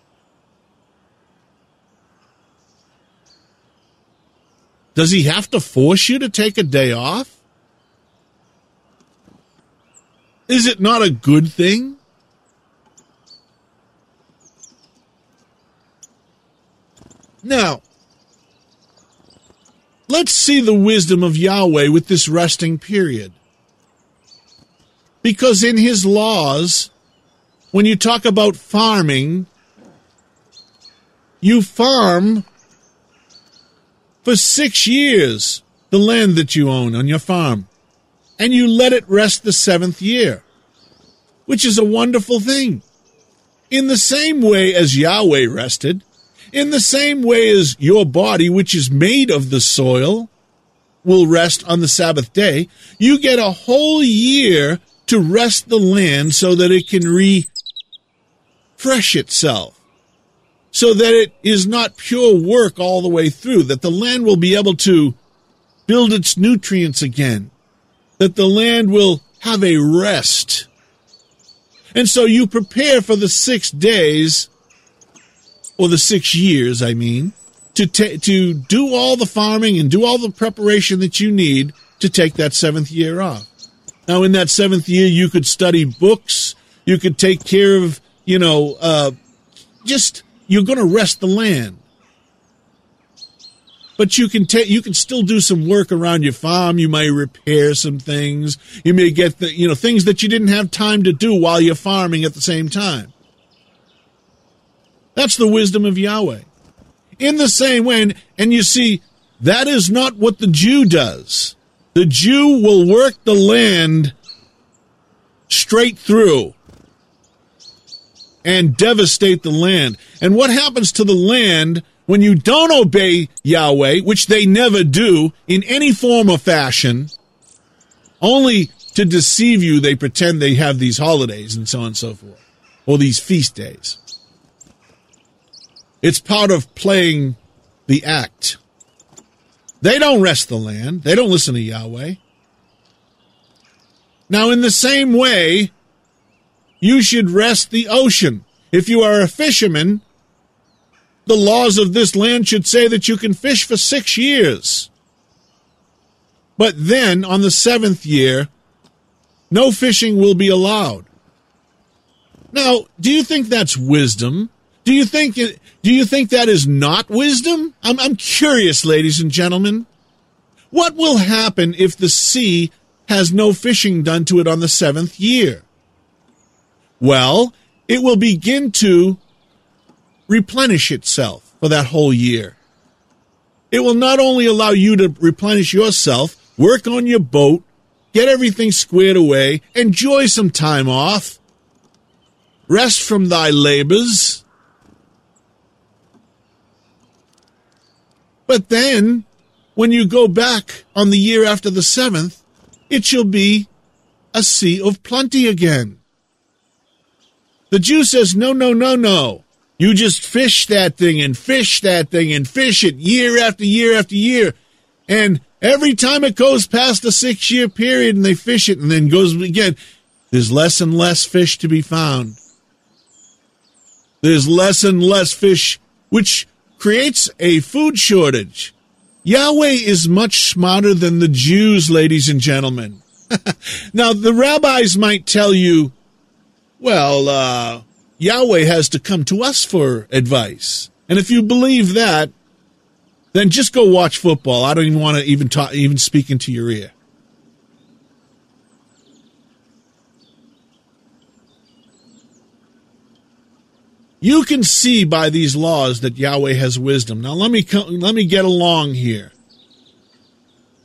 Does he have to force you to take a day off? Is it not a good thing? Now, let's see the wisdom of Yahweh with this resting period. Because in his laws, when you talk about farming, you farm for six years the land that you own on your farm, and you let it rest the seventh year, which is a wonderful thing. In the same way as Yahweh rested, in the same way as your body, which is made of the soil, will rest on the Sabbath day, you get a whole year to rest the land so that it can refresh itself, so that it is not pure work all the way through, that the land will be able to build its nutrients again, that the land will have a rest. And so you prepare for the six days, or the six years, I mean, to ta- to do all the farming and do all the preparation that you need to take that seventh year off. Now, in that seventh year, you could study books, you could take care of, you know, uh, just, you're going to rest the land. But you can take, you can still do some work around your farm. You may repair some things. You may get the, you know, things that you didn't have time to do while you're farming at the same time. That's the wisdom of Yahweh. In the same way, and, and you see, that is not what the Jew does. The Jew will work the land straight through and devastate the land. And what happens to the land when you don't obey Yahweh, which they never do in any form or fashion? Only to deceive you, they pretend they have these holidays and so on and so forth, or these feast days. It's part of playing the act. They don't rest the land. They don't listen to Yahweh. Now, in the same way, you should rest the ocean. If you are a fisherman, the laws of this land should say that you can fish for six years. But then, on the seventh year, no fishing will be allowed. Now, do you think that's wisdom? Do you think it, do you think that is not wisdom? I'm, I'm curious, ladies and gentlemen. What will happen if the sea has no fishing done to it on the seventh year? Well, it will begin to replenish itself for that whole year. It will not only allow you to replenish yourself, work on your boat, get everything squared away, enjoy some time off, rest from thy labors. But then, when you go back on the year after the seventh, it shall be a sea of plenty again. The Jew says, no, no, no, no. You just fish that thing and fish that thing and fish it year after year after year. And every time it goes past a six-year period and they fish it and then goes again, there's less and less fish to be found. There's less and less fish, which creates a food shortage. Yahweh is much smarter than the Jews, ladies and gentlemen. Now, the rabbis might tell you, well, uh, Yahweh has to come to us for advice. And if you believe that, then just go watch football. I don't even want to even talk, even speak into your ear. You can see by these laws that Yahweh has wisdom. Now let me let me get along here.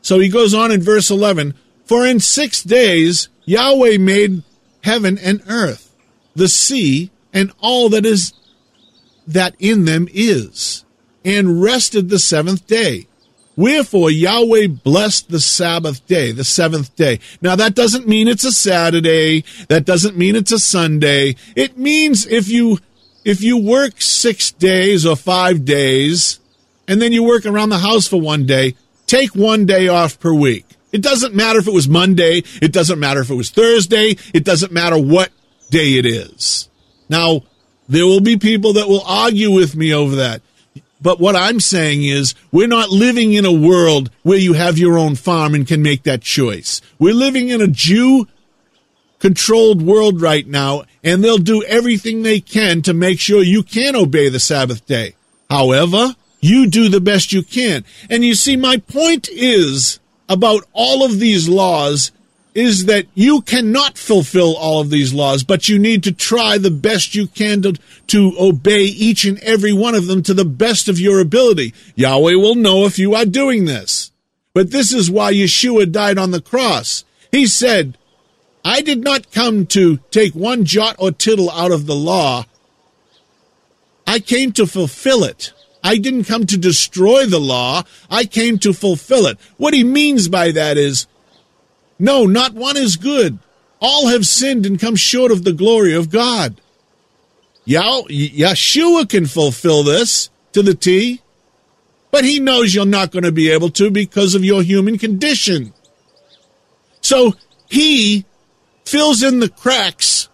So he goes on in verse eleven, for in six days Yahweh made heaven and earth, the sea, and all that is that in them is, and rested the seventh day. Wherefore Yahweh blessed the Sabbath day, the seventh day. Now that doesn't mean it's a Saturday. That doesn't mean it's a Sunday. It means if you if you work six days or five days, and then you work around the house for one day, take one day off per week. It doesn't matter if it was Monday. It doesn't matter if it was Thursday. It doesn't matter what day it is. Now, there will be people that will argue with me over that. But what I'm saying is we're not living in a world where you have your own farm and can make that choice. We're living in a Jew-controlled world right now, and they'll do everything they can to make sure you can obey the Sabbath day. However, you do the best you can. And you see, my point is about all of these laws is that you cannot fulfill all of these laws, but you need to try the best you can to, to obey each and every one of them to the best of your ability. Yahweh will know if you are doing this. But this is why Yeshua died on the cross. He said, I did not come to take one jot or tittle out of the law. I came to fulfill it. I didn't come to destroy the law. I came to fulfill it. What he means by that is, no, not one is good. All have sinned and come short of the glory of God. Yah- Yeshua can fulfill this to the T, but he knows you're not going to be able to because of your human condition. So he fills in the cracks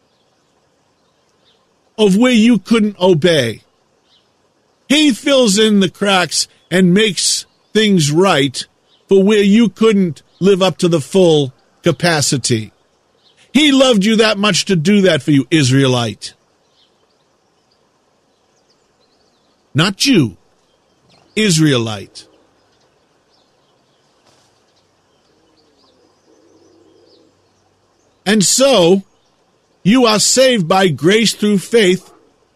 of where you couldn't obey. He fills in the cracks and makes things right for where you couldn't live up to the full capacity. He loved you that much to do that for you, Israelite. Not Jew, Israelite. And so, you are saved by grace through faith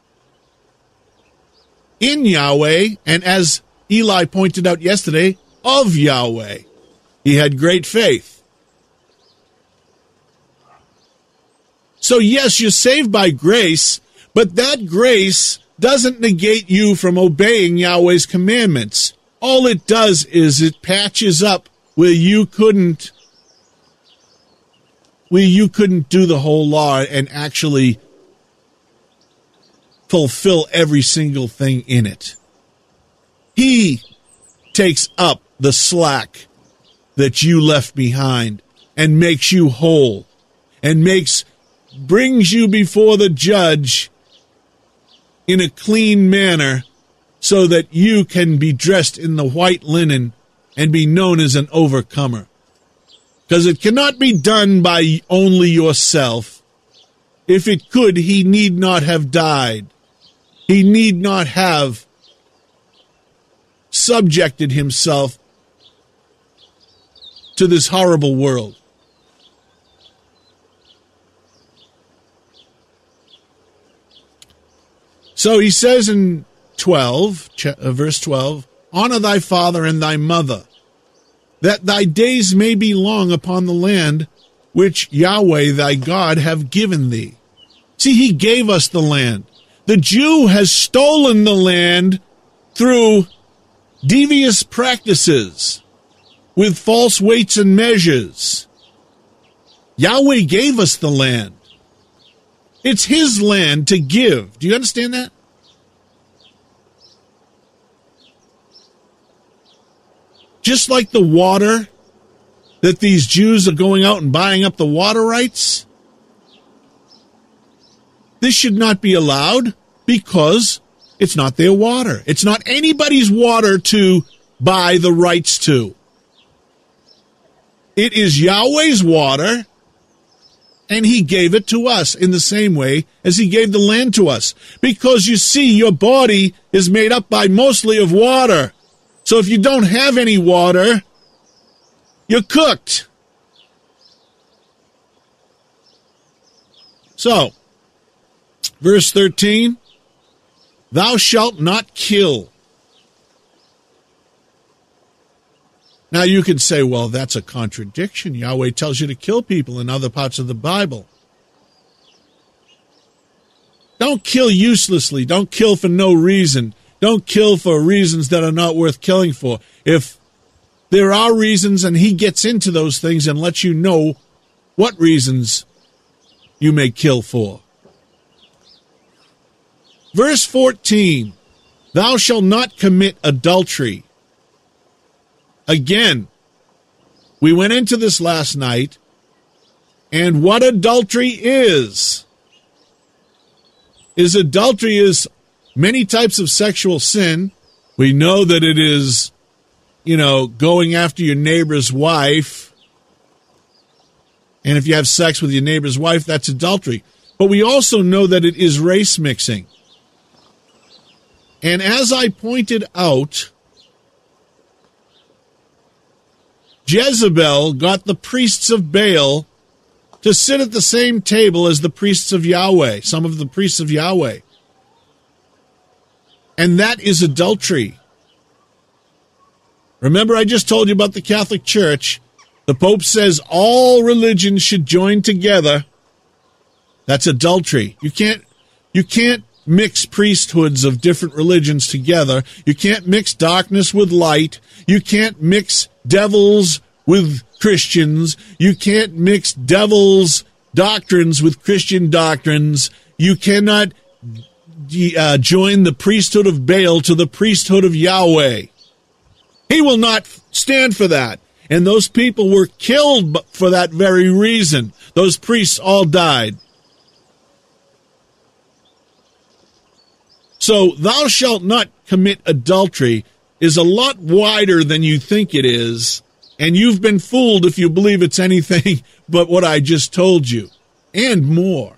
in Yahweh, and as Eli pointed out yesterday, of Yahweh. He had great faith. So yes, you're saved by grace, but that grace doesn't negate you from obeying Yahweh's commandments. All it does is it patches up where you couldn't where you couldn't do the whole law and actually fulfill every single thing in it. He takes up the slack that you left behind and makes you whole and makes brings you before the judge in a clean manner so that you can be dressed in the white linen and be known as an overcomer. Because it cannot be done by only yourself. If it could, he need not have died. He need not have subjected himself to this horrible world. So he says in twelve, verse twelve, honor thy father and thy mother, that thy days may be long upon the land which Yahweh thy God have given thee. See, he gave us the land. The Jew has stolen the land through devious practices with false weights and measures. Yahweh gave us the land. It's his land to give. Do you understand that? Just like the water that these Jews are going out and buying up the water rights, this should not be allowed because it's not their water. It's not anybody's water to buy the rights to. It is Yahweh's water, and he gave it to us in the same way as he gave the land to us. Because you see, your body is made up by mostly of water. So if you don't have any water, you're cooked. So, verse thirteen, thou shalt not kill. Now you could say, well, that's a contradiction. Yahweh tells you to kill people in other parts of the Bible. Don't kill uselessly. Don't kill for no reason. Don't kill for reasons that are not worth killing for. If there are reasons and he gets into those things and lets you know what reasons you may kill for. Verse fourteen, thou shalt not commit adultery. Again, we went into this last night, and what adultery is, is adultery is many types of sexual sin. We know that it is, you know, going after your neighbor's wife. And if you have sex with your neighbor's wife, that's adultery. But we also know that it is race mixing. And as I pointed out, Jezebel got the priests of Baal to sit at the same table as the priests of Yahweh, some of the priests of Yahweh. And that is adultery. Remember, I just told you about the Catholic Church. The Pope says all religions should join together. That's adultery. You can't, you can't mix priesthoods of different religions together. You can't mix darkness with light. You can't mix devils with Christians. You can't mix devils' doctrines with Christian doctrines. You cannot uh, join the priesthood of Baal to the priesthood of Yahweh. He will not stand for that. And those people were killed for that very reason. Those priests all died. So, thou shalt not commit adultery is a lot wider than you think it is, and you've been fooled if you believe it's anything but what I just told you, and more.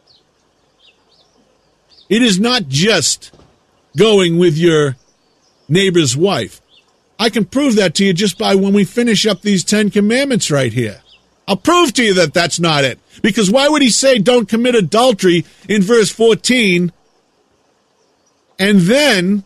It is not just going with your neighbor's wife. I can prove that to you just by when we finish up these Ten Commandments right here. I'll prove to you that that's not it. Because why would he say don't commit adultery in verse fourteen, and then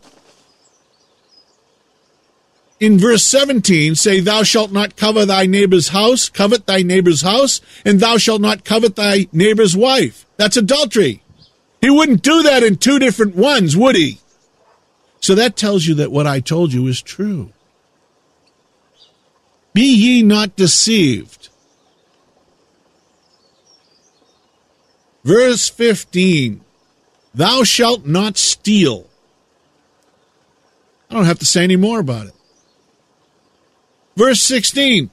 in verse seventeen say, thou shalt not covet thy neighbor's house, covet thy neighbor's house, and thou shalt not covet thy neighbor's wife. That's adultery. He wouldn't do that in two different ones, would he? So that tells you that what I told you is true. Be ye not deceived. Verse fifteen, thou shalt not steal. I don't have to say any more about it. Verse sixteen,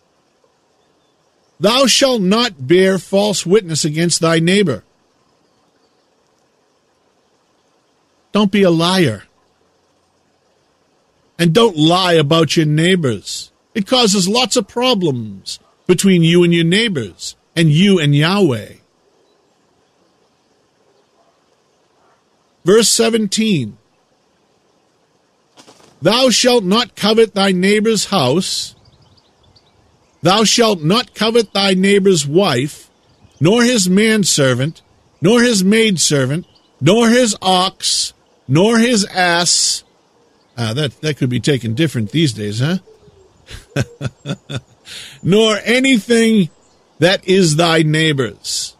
thou shalt not bear false witness against thy neighbor. Don't be a liar. And don't lie about your neighbors. It causes lots of problems between you and your neighbors, and you and Yahweh. Verse seventeen, thou shalt not covet thy neighbor's house, thou shalt not covet thy neighbor's wife, nor his manservant, nor his maidservant, nor his ox, nor his ass. Ah, that, that could be taken different these days, huh? Nor anything that is thy neighbor's.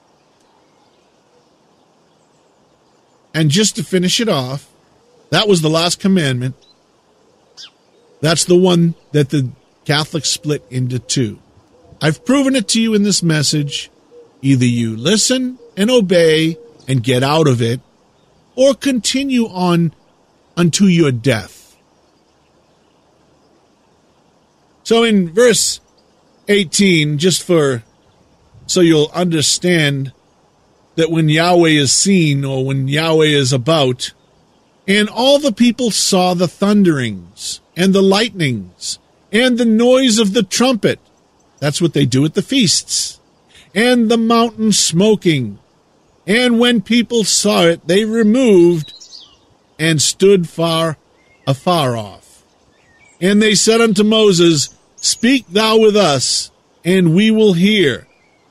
And just to finish it off, that was the last commandment. That's the one that the Catholics split into two. I've proven it to you in this message. Either you listen and obey and get out of it, or continue on unto your death. So in verse eighteen, just for so you'll understand that when Yahweh is seen or when Yahweh is about, and all the people saw the thunderings and the lightnings and the noise of the trumpet. That's what they do at the feasts. And the mountain smoking. And when people saw it, they removed and stood far afar off. And they said unto Moses, speak thou with us, and we will hear.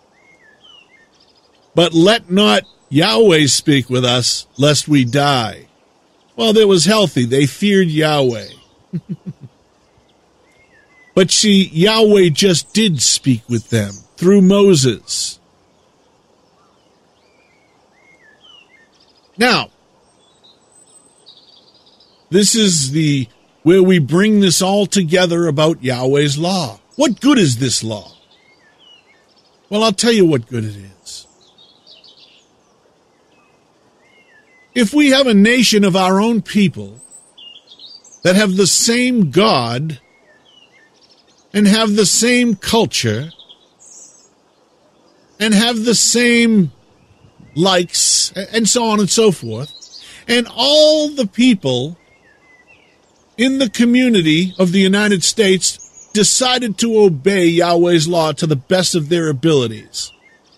But let not Yahweh speak with us, lest we die. Well, that was healthy. They feared Yahweh. But see, Yahweh just did speak with them through Moses. Now, this is the where we bring this all together about Yahweh's law. What good is this law? Well, I'll tell you what good it is. If we have a nation of our own people that have the same God and have the same culture and have the same likes and so on and so forth, and all the people in the community of the United States decided to obey Yahweh's law to the best of their abilities,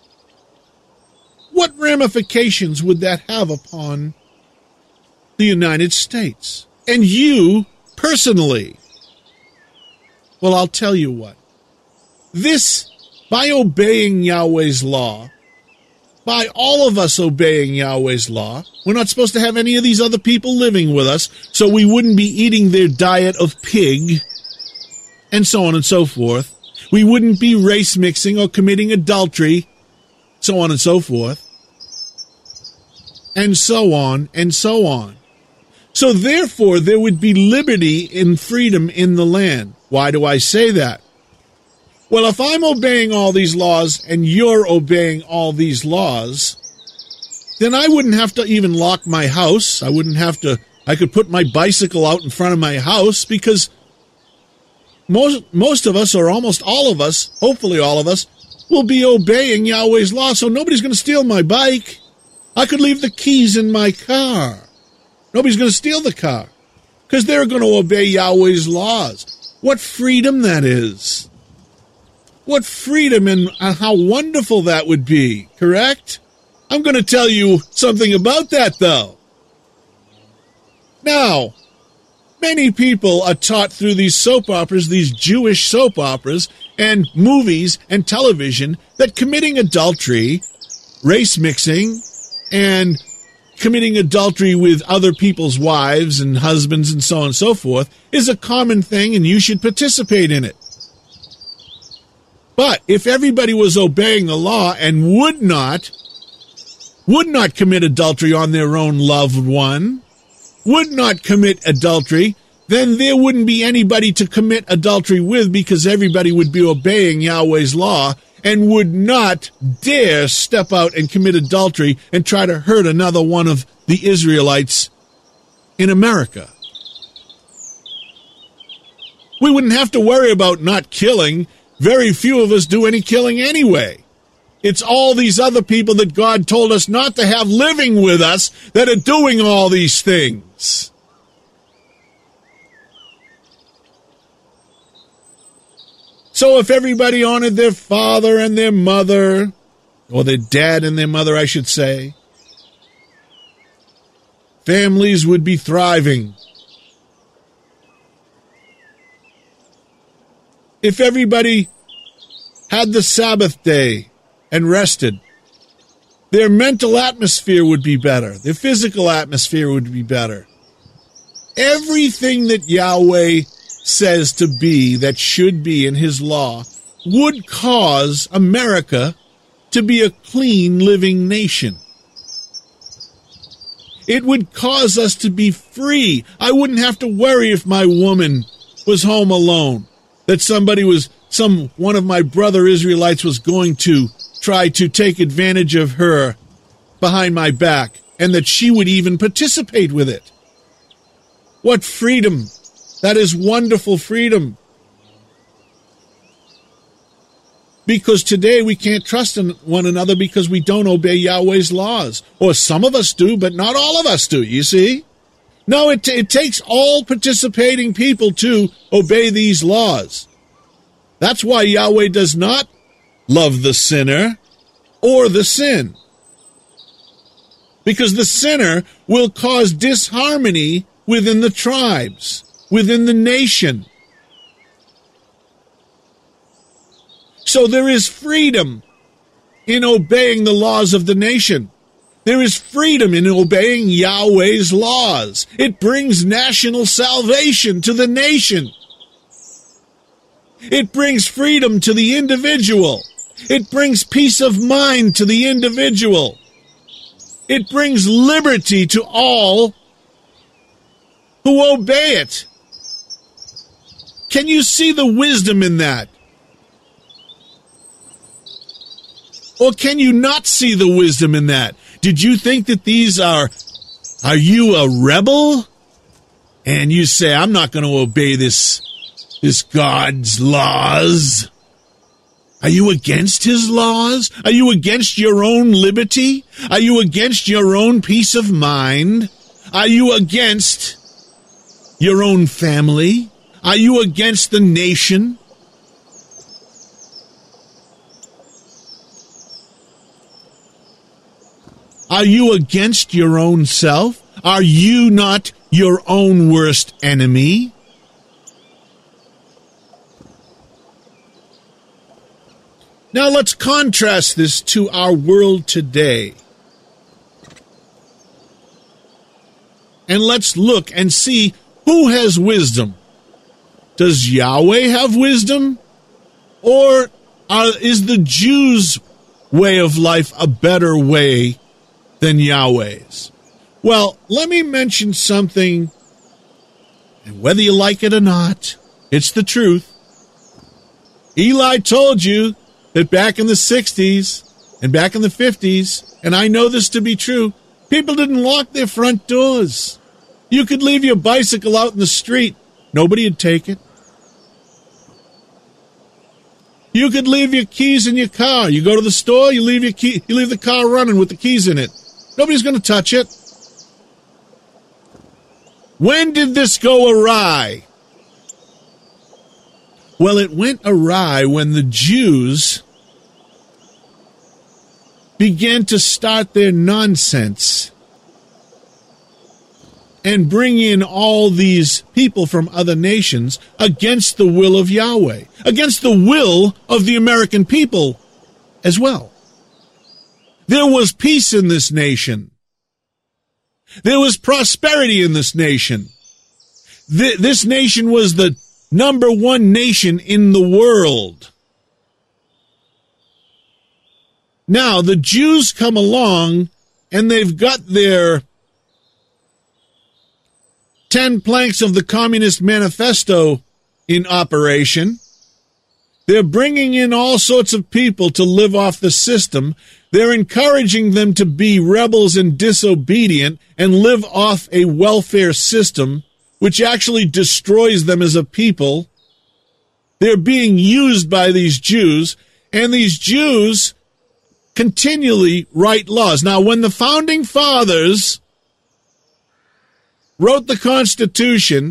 what ramifications would that have upon the United States and you personally? Well, I'll tell you what. This, by obeying Yahweh's law, by all of us obeying Yahweh's law, we're not supposed to have any of these other people living with us, so we wouldn't be eating their diet of pig, and so on and so forth. We wouldn't be race mixing or committing adultery, so on and so forth, and so on and so on. So therefore, there would be liberty and freedom in the land. Why do I say that? Well, if I'm obeying all these laws and you're obeying all these laws, then I wouldn't have to even lock my house. I wouldn't have to, I could put my bicycle out in front of my house because most, most of us, or almost all of us, hopefully all of us, will be obeying Yahweh's law, so nobody's going to steal my bike. I could leave the keys in my car. Nobody's going to steal the car because they're going to obey Yahweh's laws. What freedom that is. What freedom and how wonderful that would be, correct? I'm going to tell you something about that, though. Now, many people are taught through these soap operas, these Jewish soap operas, and movies and television, that committing adultery, race mixing, and committing adultery with other people's wives and husbands and so on and so forth is a common thing, and you should participate in it. But if everybody was obeying the law and would not, would not commit adultery on their own loved one, would not commit adultery, then there wouldn't be anybody to commit adultery with because everybody would be obeying Yahweh's law and would not dare step out and commit adultery and try to hurt another one of the Israelites in America. We wouldn't have to worry about not killing. Very few of us do any killing anyway. It's all these other people that God told us not to have living with us that are doing all these things. So if everybody honored their father and their mother, or their dad and their mother, I should say, families would be thriving. If everybody had the Sabbath day and rested, their mental atmosphere would be better. Their physical atmosphere would be better. Everything that Yahweh says to be, that should be in his law, would cause America to be a clean living nation. It would cause us to be free. I wouldn't have to worry if my woman was home alone, that somebody was, some one of my brother Israelites was going to try to take advantage of her behind my back, and that she would even participate with it. What freedom! That is wonderful freedom. Because today we can't trust one another because we don't obey Yahweh's laws. Or some of us do, but not all of us do, you see? No, it, it takes all participating people to obey these laws. That's why Yahweh does not love the sinner or the sin. Because the sinner will cause disharmony within the tribes, within the nation. So there is freedom in obeying the laws of the nation. There is freedom in obeying Yahweh's laws. It brings national salvation to the nation. It brings freedom to the individual. It brings peace of mind to the individual. It brings liberty to all who obey it. Can you see the wisdom in that? Or can you not see the wisdom in that? Did you think that these are, are you a rebel? And you say, I'm not going to obey this, this God's laws. Are you against his laws? Are you against your own liberty? Are you against your own peace of mind? Are you against your own family? Are you against the nation? Are you against your own self? Are you not your own worst enemy? Now let's contrast this to our world today. And let's look and see who has wisdom. Does Yahweh have wisdom? Or are, is the Jews' way of life a better way than Yahweh's? Well, let me mention something, and whether you like it or not, it's the truth. Eli told you that back in the sixties and back in the fifties, and I know this to be true, people didn't lock their front doors. You could leave your bicycle out in the street. Nobody would take it. You could leave your keys in your car. You go to the store, you leave your key, you leave the car running with the keys in it. Nobody's going to touch it. When did this go awry? Well, it went awry when the Jews began to start their nonsense and bring in all these people from other nations against the will of Yahweh, against the will of the American people as well. There was peace in this nation. There was prosperity in this nation. Th- this nation was the number one nation in the world. Now, the Jews come along, and they've got their ten planks of the Communist Manifesto in operation. They're bringing in all sorts of people to live off the system. They're encouraging them to be rebels and disobedient and live off a welfare system, which actually destroys them as a people. They're being used by these Jews, and these Jews continually write laws. Now, when the Founding Fathers wrote the Constitution,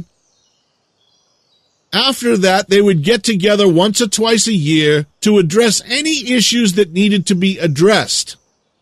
after that, they would get together once or twice a year to address any issues that needed to be addressed.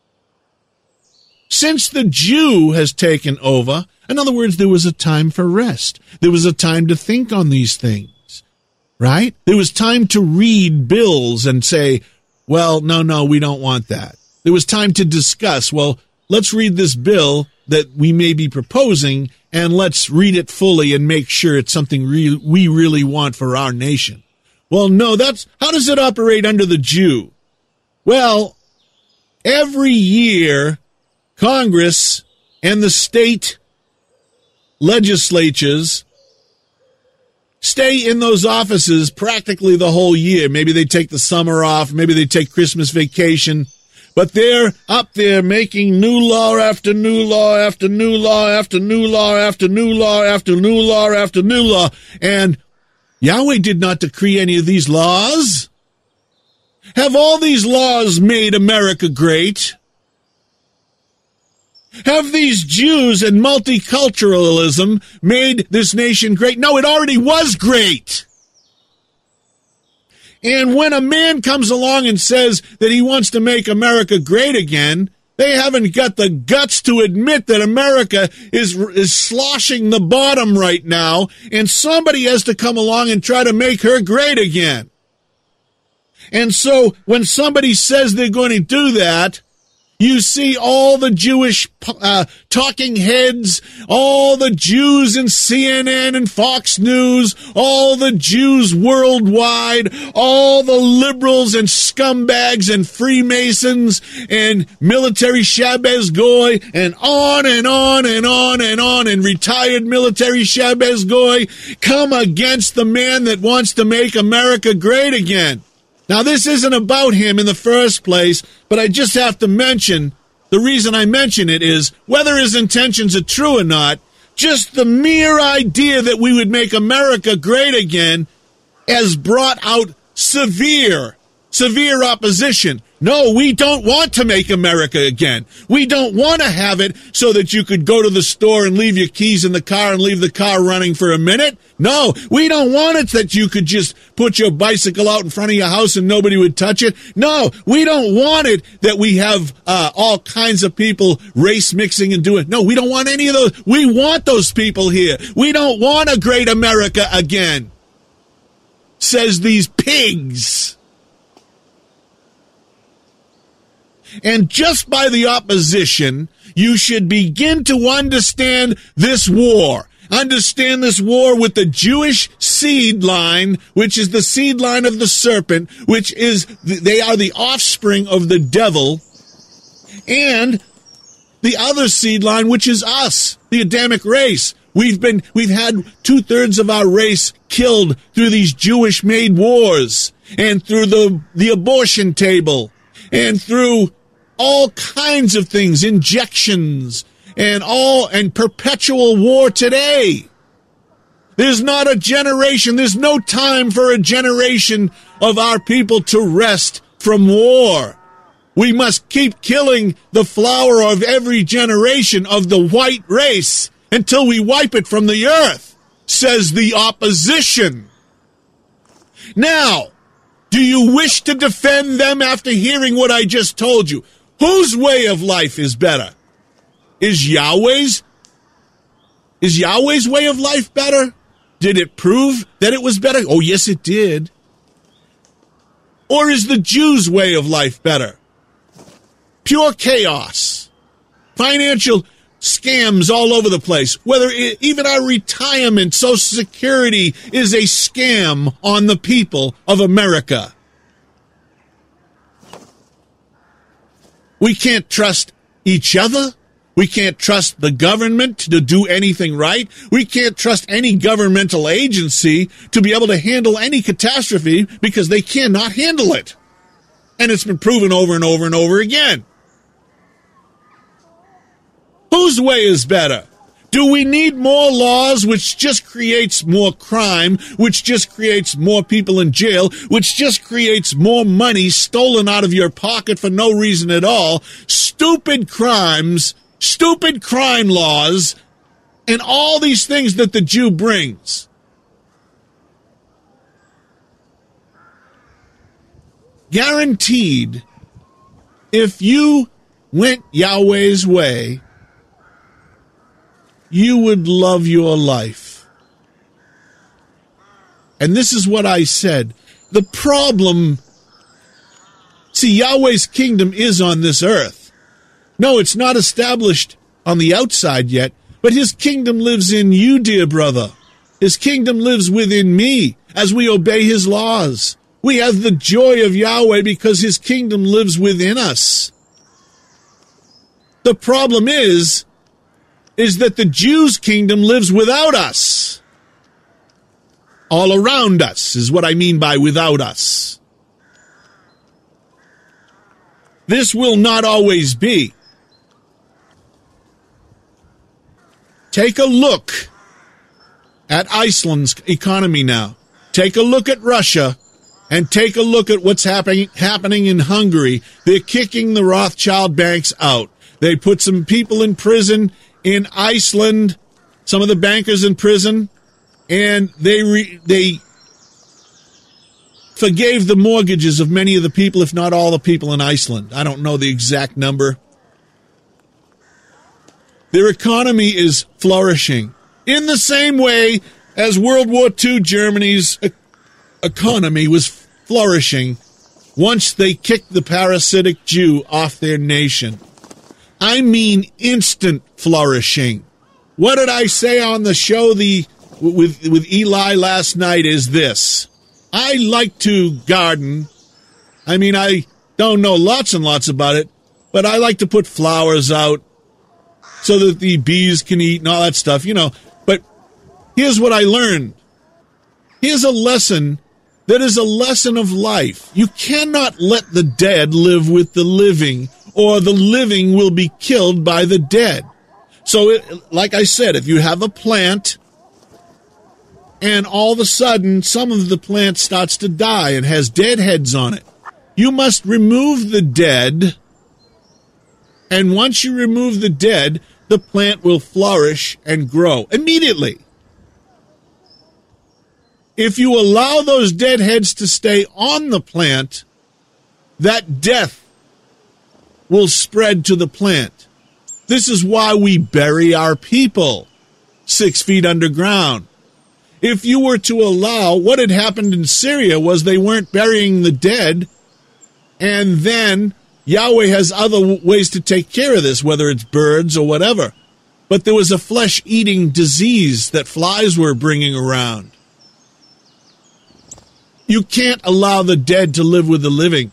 Since the Jew has taken over, in other words, there was a time for rest. There was a time to think on these things, right? There was time to read bills and say, well, no, no, we don't want that. There was time to discuss, well, let's read this bill that we may be proposing, and let's read it fully and make sure it's something re- we really want for our nation. Well, no, that's, how does it operate under the Jew? Well, every year, Congress and the state legislatures stay in those offices practically the whole year. Maybe they take the summer off, maybe they take Christmas vacation, but they're up there making new law after new law after new law after new law after new law after new law after new law. And Yahweh did not decree any of these laws. Have all these laws made America great? Have these Jews and multiculturalism made this nation great? No, it already was great. And when a man comes along and says that he wants to make America great again, they haven't got the guts to admit that America is is sloshing the bottom right now, and somebody has to come along and try to make her great again. And so when somebody says they're going to do that, You see all the Jewish uh, talking heads, all the Jews in C N N and Fox News, all the Jews worldwide, all the liberals and scumbags and Freemasons and military Shabbos Goy, and on and on and on and on, and retired military Shabbos Goy come against the man that wants to make America great again. Now, this isn't about him in the first place, but I just have to mention, the reason I mention it is, whether his intentions are true or not, just the mere idea that we would make America great again has brought out severe, severe opposition. No, we don't want to make America again. We don't want to have it so that you could go to the store and leave your keys in the car and leave the car running for a minute. No, we don't want it that you could just put your bicycle out in front of your house and nobody would touch it. No, we don't want it that we have uh, all kinds of people race mixing and doing. No, we don't want any of those. We want those people here. We don't want a great America again, says these pigs. And just by the opposition, you should begin to understand this war. Understand this war with the Jewish seed line, which is the seed line of the serpent, which is, they are the offspring of the devil, and the other seed line, which is us, the Adamic race. We've been, we've had two-thirds of our race killed through these Jewish-made wars, and through the, the abortion table, and through all kinds of things, injections, and all, and perpetual war today. There's not a generation, there's no time for a generation of our people to rest from war. We must keep killing the flower of every generation of the white race until we wipe it from the earth, says the opposition. Now, do you wish to defend them after hearing what I just told you? Whose way of life is better? Is Yahweh's? Is Yahweh's way of life better? Did it prove that it was better? Oh, yes, it did. Or is the Jews' way of life better? Pure chaos. Financial scams all over the place. Whether it, even our retirement, Social Security is a scam on the people of America. We can't trust each other. We can't trust the government to do anything right. We can't trust any governmental agency to be able to handle any catastrophe because they cannot handle it. And it's been proven over and over and over again. Whose way is better? Do we need more laws, which just creates more crime, which just creates more people in jail, which just creates more money stolen out of your pocket for no reason at all? Stupid crimes, stupid crime laws, and all these things that the Jew brings. Guaranteed, if you went Yahweh's way, you would love your life. And this is what I said. The problem, see, Yahweh's kingdom is on this earth. No, it's not established on the outside yet, but his kingdom lives in you, dear brother. His kingdom lives within me as we obey his laws. We have the joy of Yahweh because his kingdom lives within us. The problem is, is that the Jews' kingdom lives without us. All around us is what I mean by without us. This will not always be. Take a look at Iceland's economy now. Take a look at Russia, and take a look at what's happening happening in Hungary. They're kicking the Rothschild banks out. They put some people in prison in Iceland, some of the bankers in prison, and they re, they forgave the mortgages of many of the people, if not all the people in Iceland. I don't know the exact number. Their economy is flourishing in the same way as World War Two Germany's economy was flourishing once they kicked the parasitic Jew off their nation. I mean instant flourishing. What did I say on the show the with with Eli last night is this. I like to garden. I mean, I don't know lots and lots about it, but I like to put flowers out so that the bees can eat and all that stuff, you know. But here's what I learned. Here's a lesson that is a lesson of life. You cannot let the dead live with the living, or the living will be killed by the dead. So, it, like I said, if you have a plant and all of a sudden some of the plant starts to die and has dead heads on it, you must remove the dead, and once you remove the dead, the plant will flourish and grow immediately. If you allow those dead heads to stay on the plant, that death will spread to the plant. This is why we bury our people six feet underground. If you were to allow, what had happened in Syria was they weren't burying the dead, and then Yahweh has other ways to take care of this, whether it's birds or whatever. But there was a flesh-eating disease that flies were bringing around. You can't allow the dead to live with the living.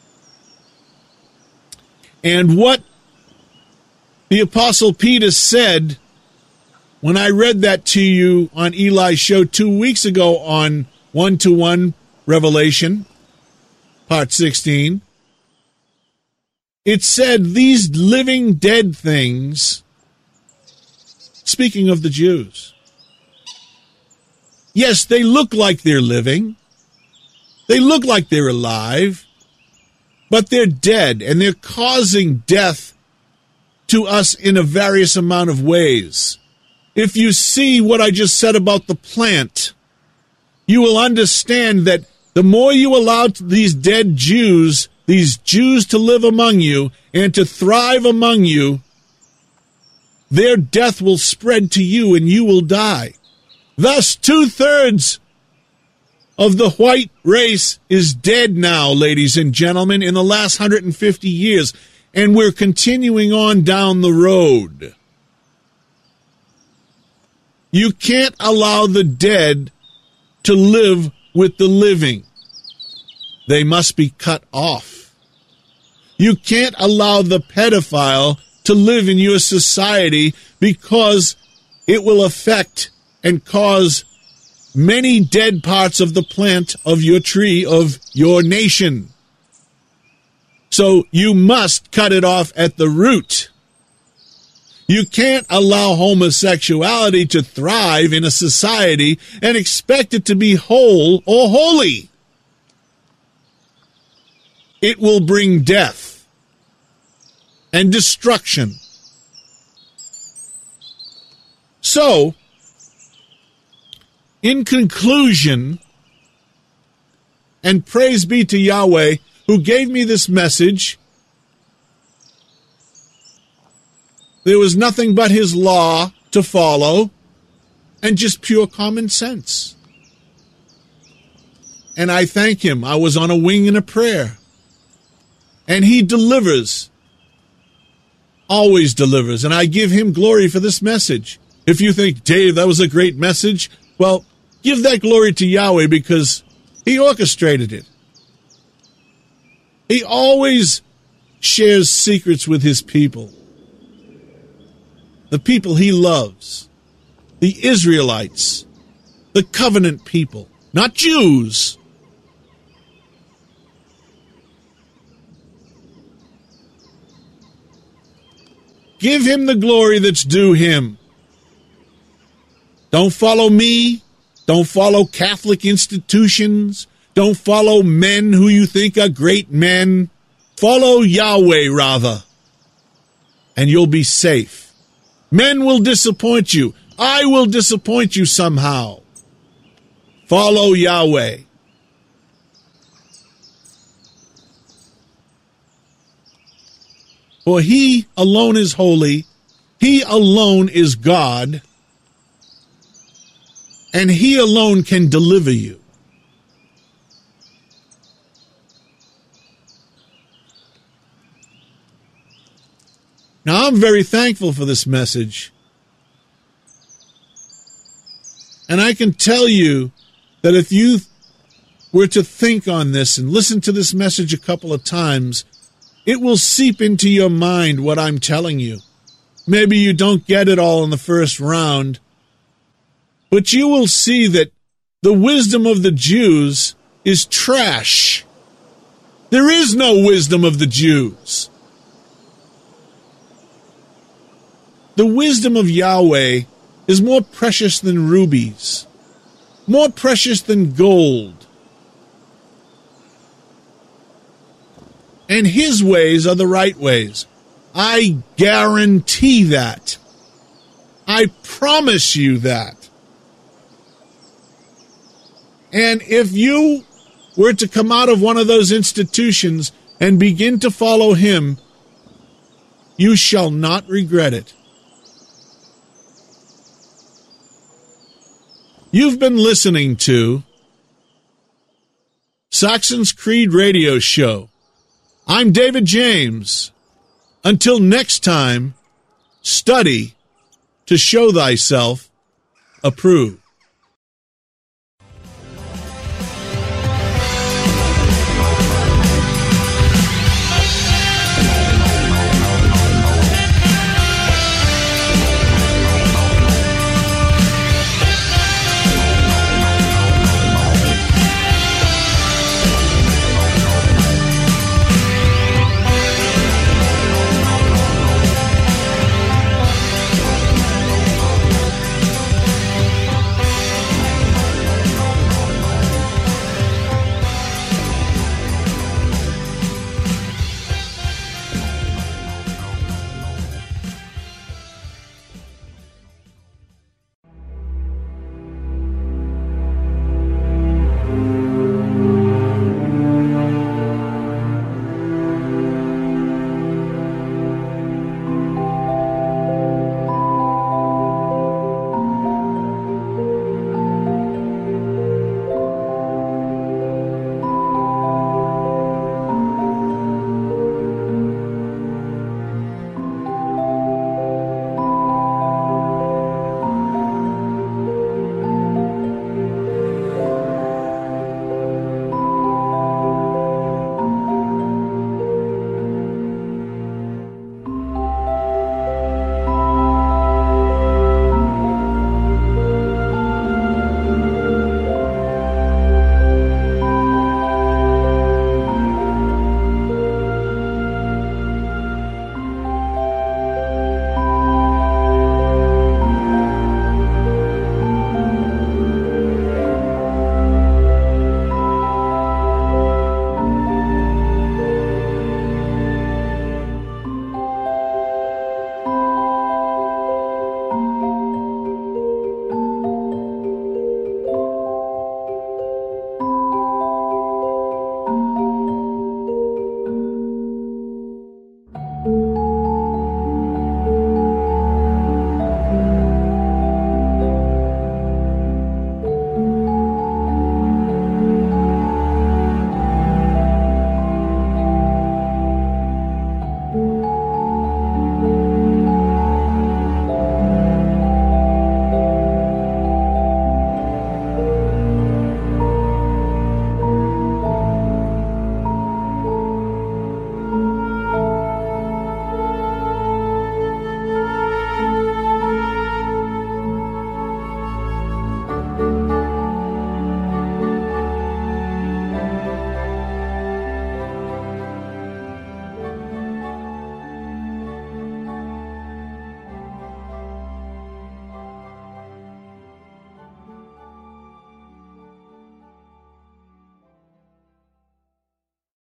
And what the Apostle Peter said when I read that to you on Eli's show two weeks ago on one-to-one Revelation, part sixteen, it said these living dead things, speaking of the Jews, yes, they look like they're living, they look like they're alive, but they're dead, and they're causing death to us in a various amount of ways. If you see what I just said about the plant, you will understand that the more you allow these dead Jews, these Jews to live among you and to thrive among you, their death will spread to you and you will die. Thus, two-thirds of the white race is dead now, ladies and gentlemen, in the last one hundred fifty years, and we're continuing on down the road. You can't allow the dead to live with the living. They must be cut off. You can't allow the pedophile to live in your society because it will affect and cause many dead parts of the plant of your tree of your nation. So you must cut it off at the root. You can't allow homosexuality to thrive in a society and expect it to be whole or holy. It will bring death and destruction. So, in conclusion, and praise be to Yahweh who gave me this message, there was nothing but his law to follow and just pure common sense. And I thank him. I was on a wing in a prayer. And he delivers, always delivers. And I give him glory for this message. If you think, Dave, that was a great message, well, give that glory to Yahweh because he orchestrated it. He always shares secrets with his people. The people he loves. The Israelites. The covenant people. Not Jews. Give him the glory that's due him. Don't follow me. Don't follow Catholic institutions. Don't follow men who you think are great men. Follow Yahweh, rather. And you'll be safe. Men will disappoint you. I will disappoint you somehow. Follow Yahweh. For he alone is holy. He alone is God. And he alone can deliver you. Now, I'm very thankful for this message. And I can tell you that if you were to think on this and listen to this message a couple of times, it will seep into your mind what I'm telling you. Maybe you don't get it all in the first round, but you will see that the wisdom of the Jews is trash. There is no wisdom of the Jews. The wisdom of Yahweh is more precious than rubies, more precious than gold. And his ways are the right ways. I guarantee that. I promise you that. And if you were to come out of one of those institutions and begin to follow him, you shall not regret it. You've been listening to Saxon's Creed Radio Show. I'm David James. Until next time, study to show thyself approved.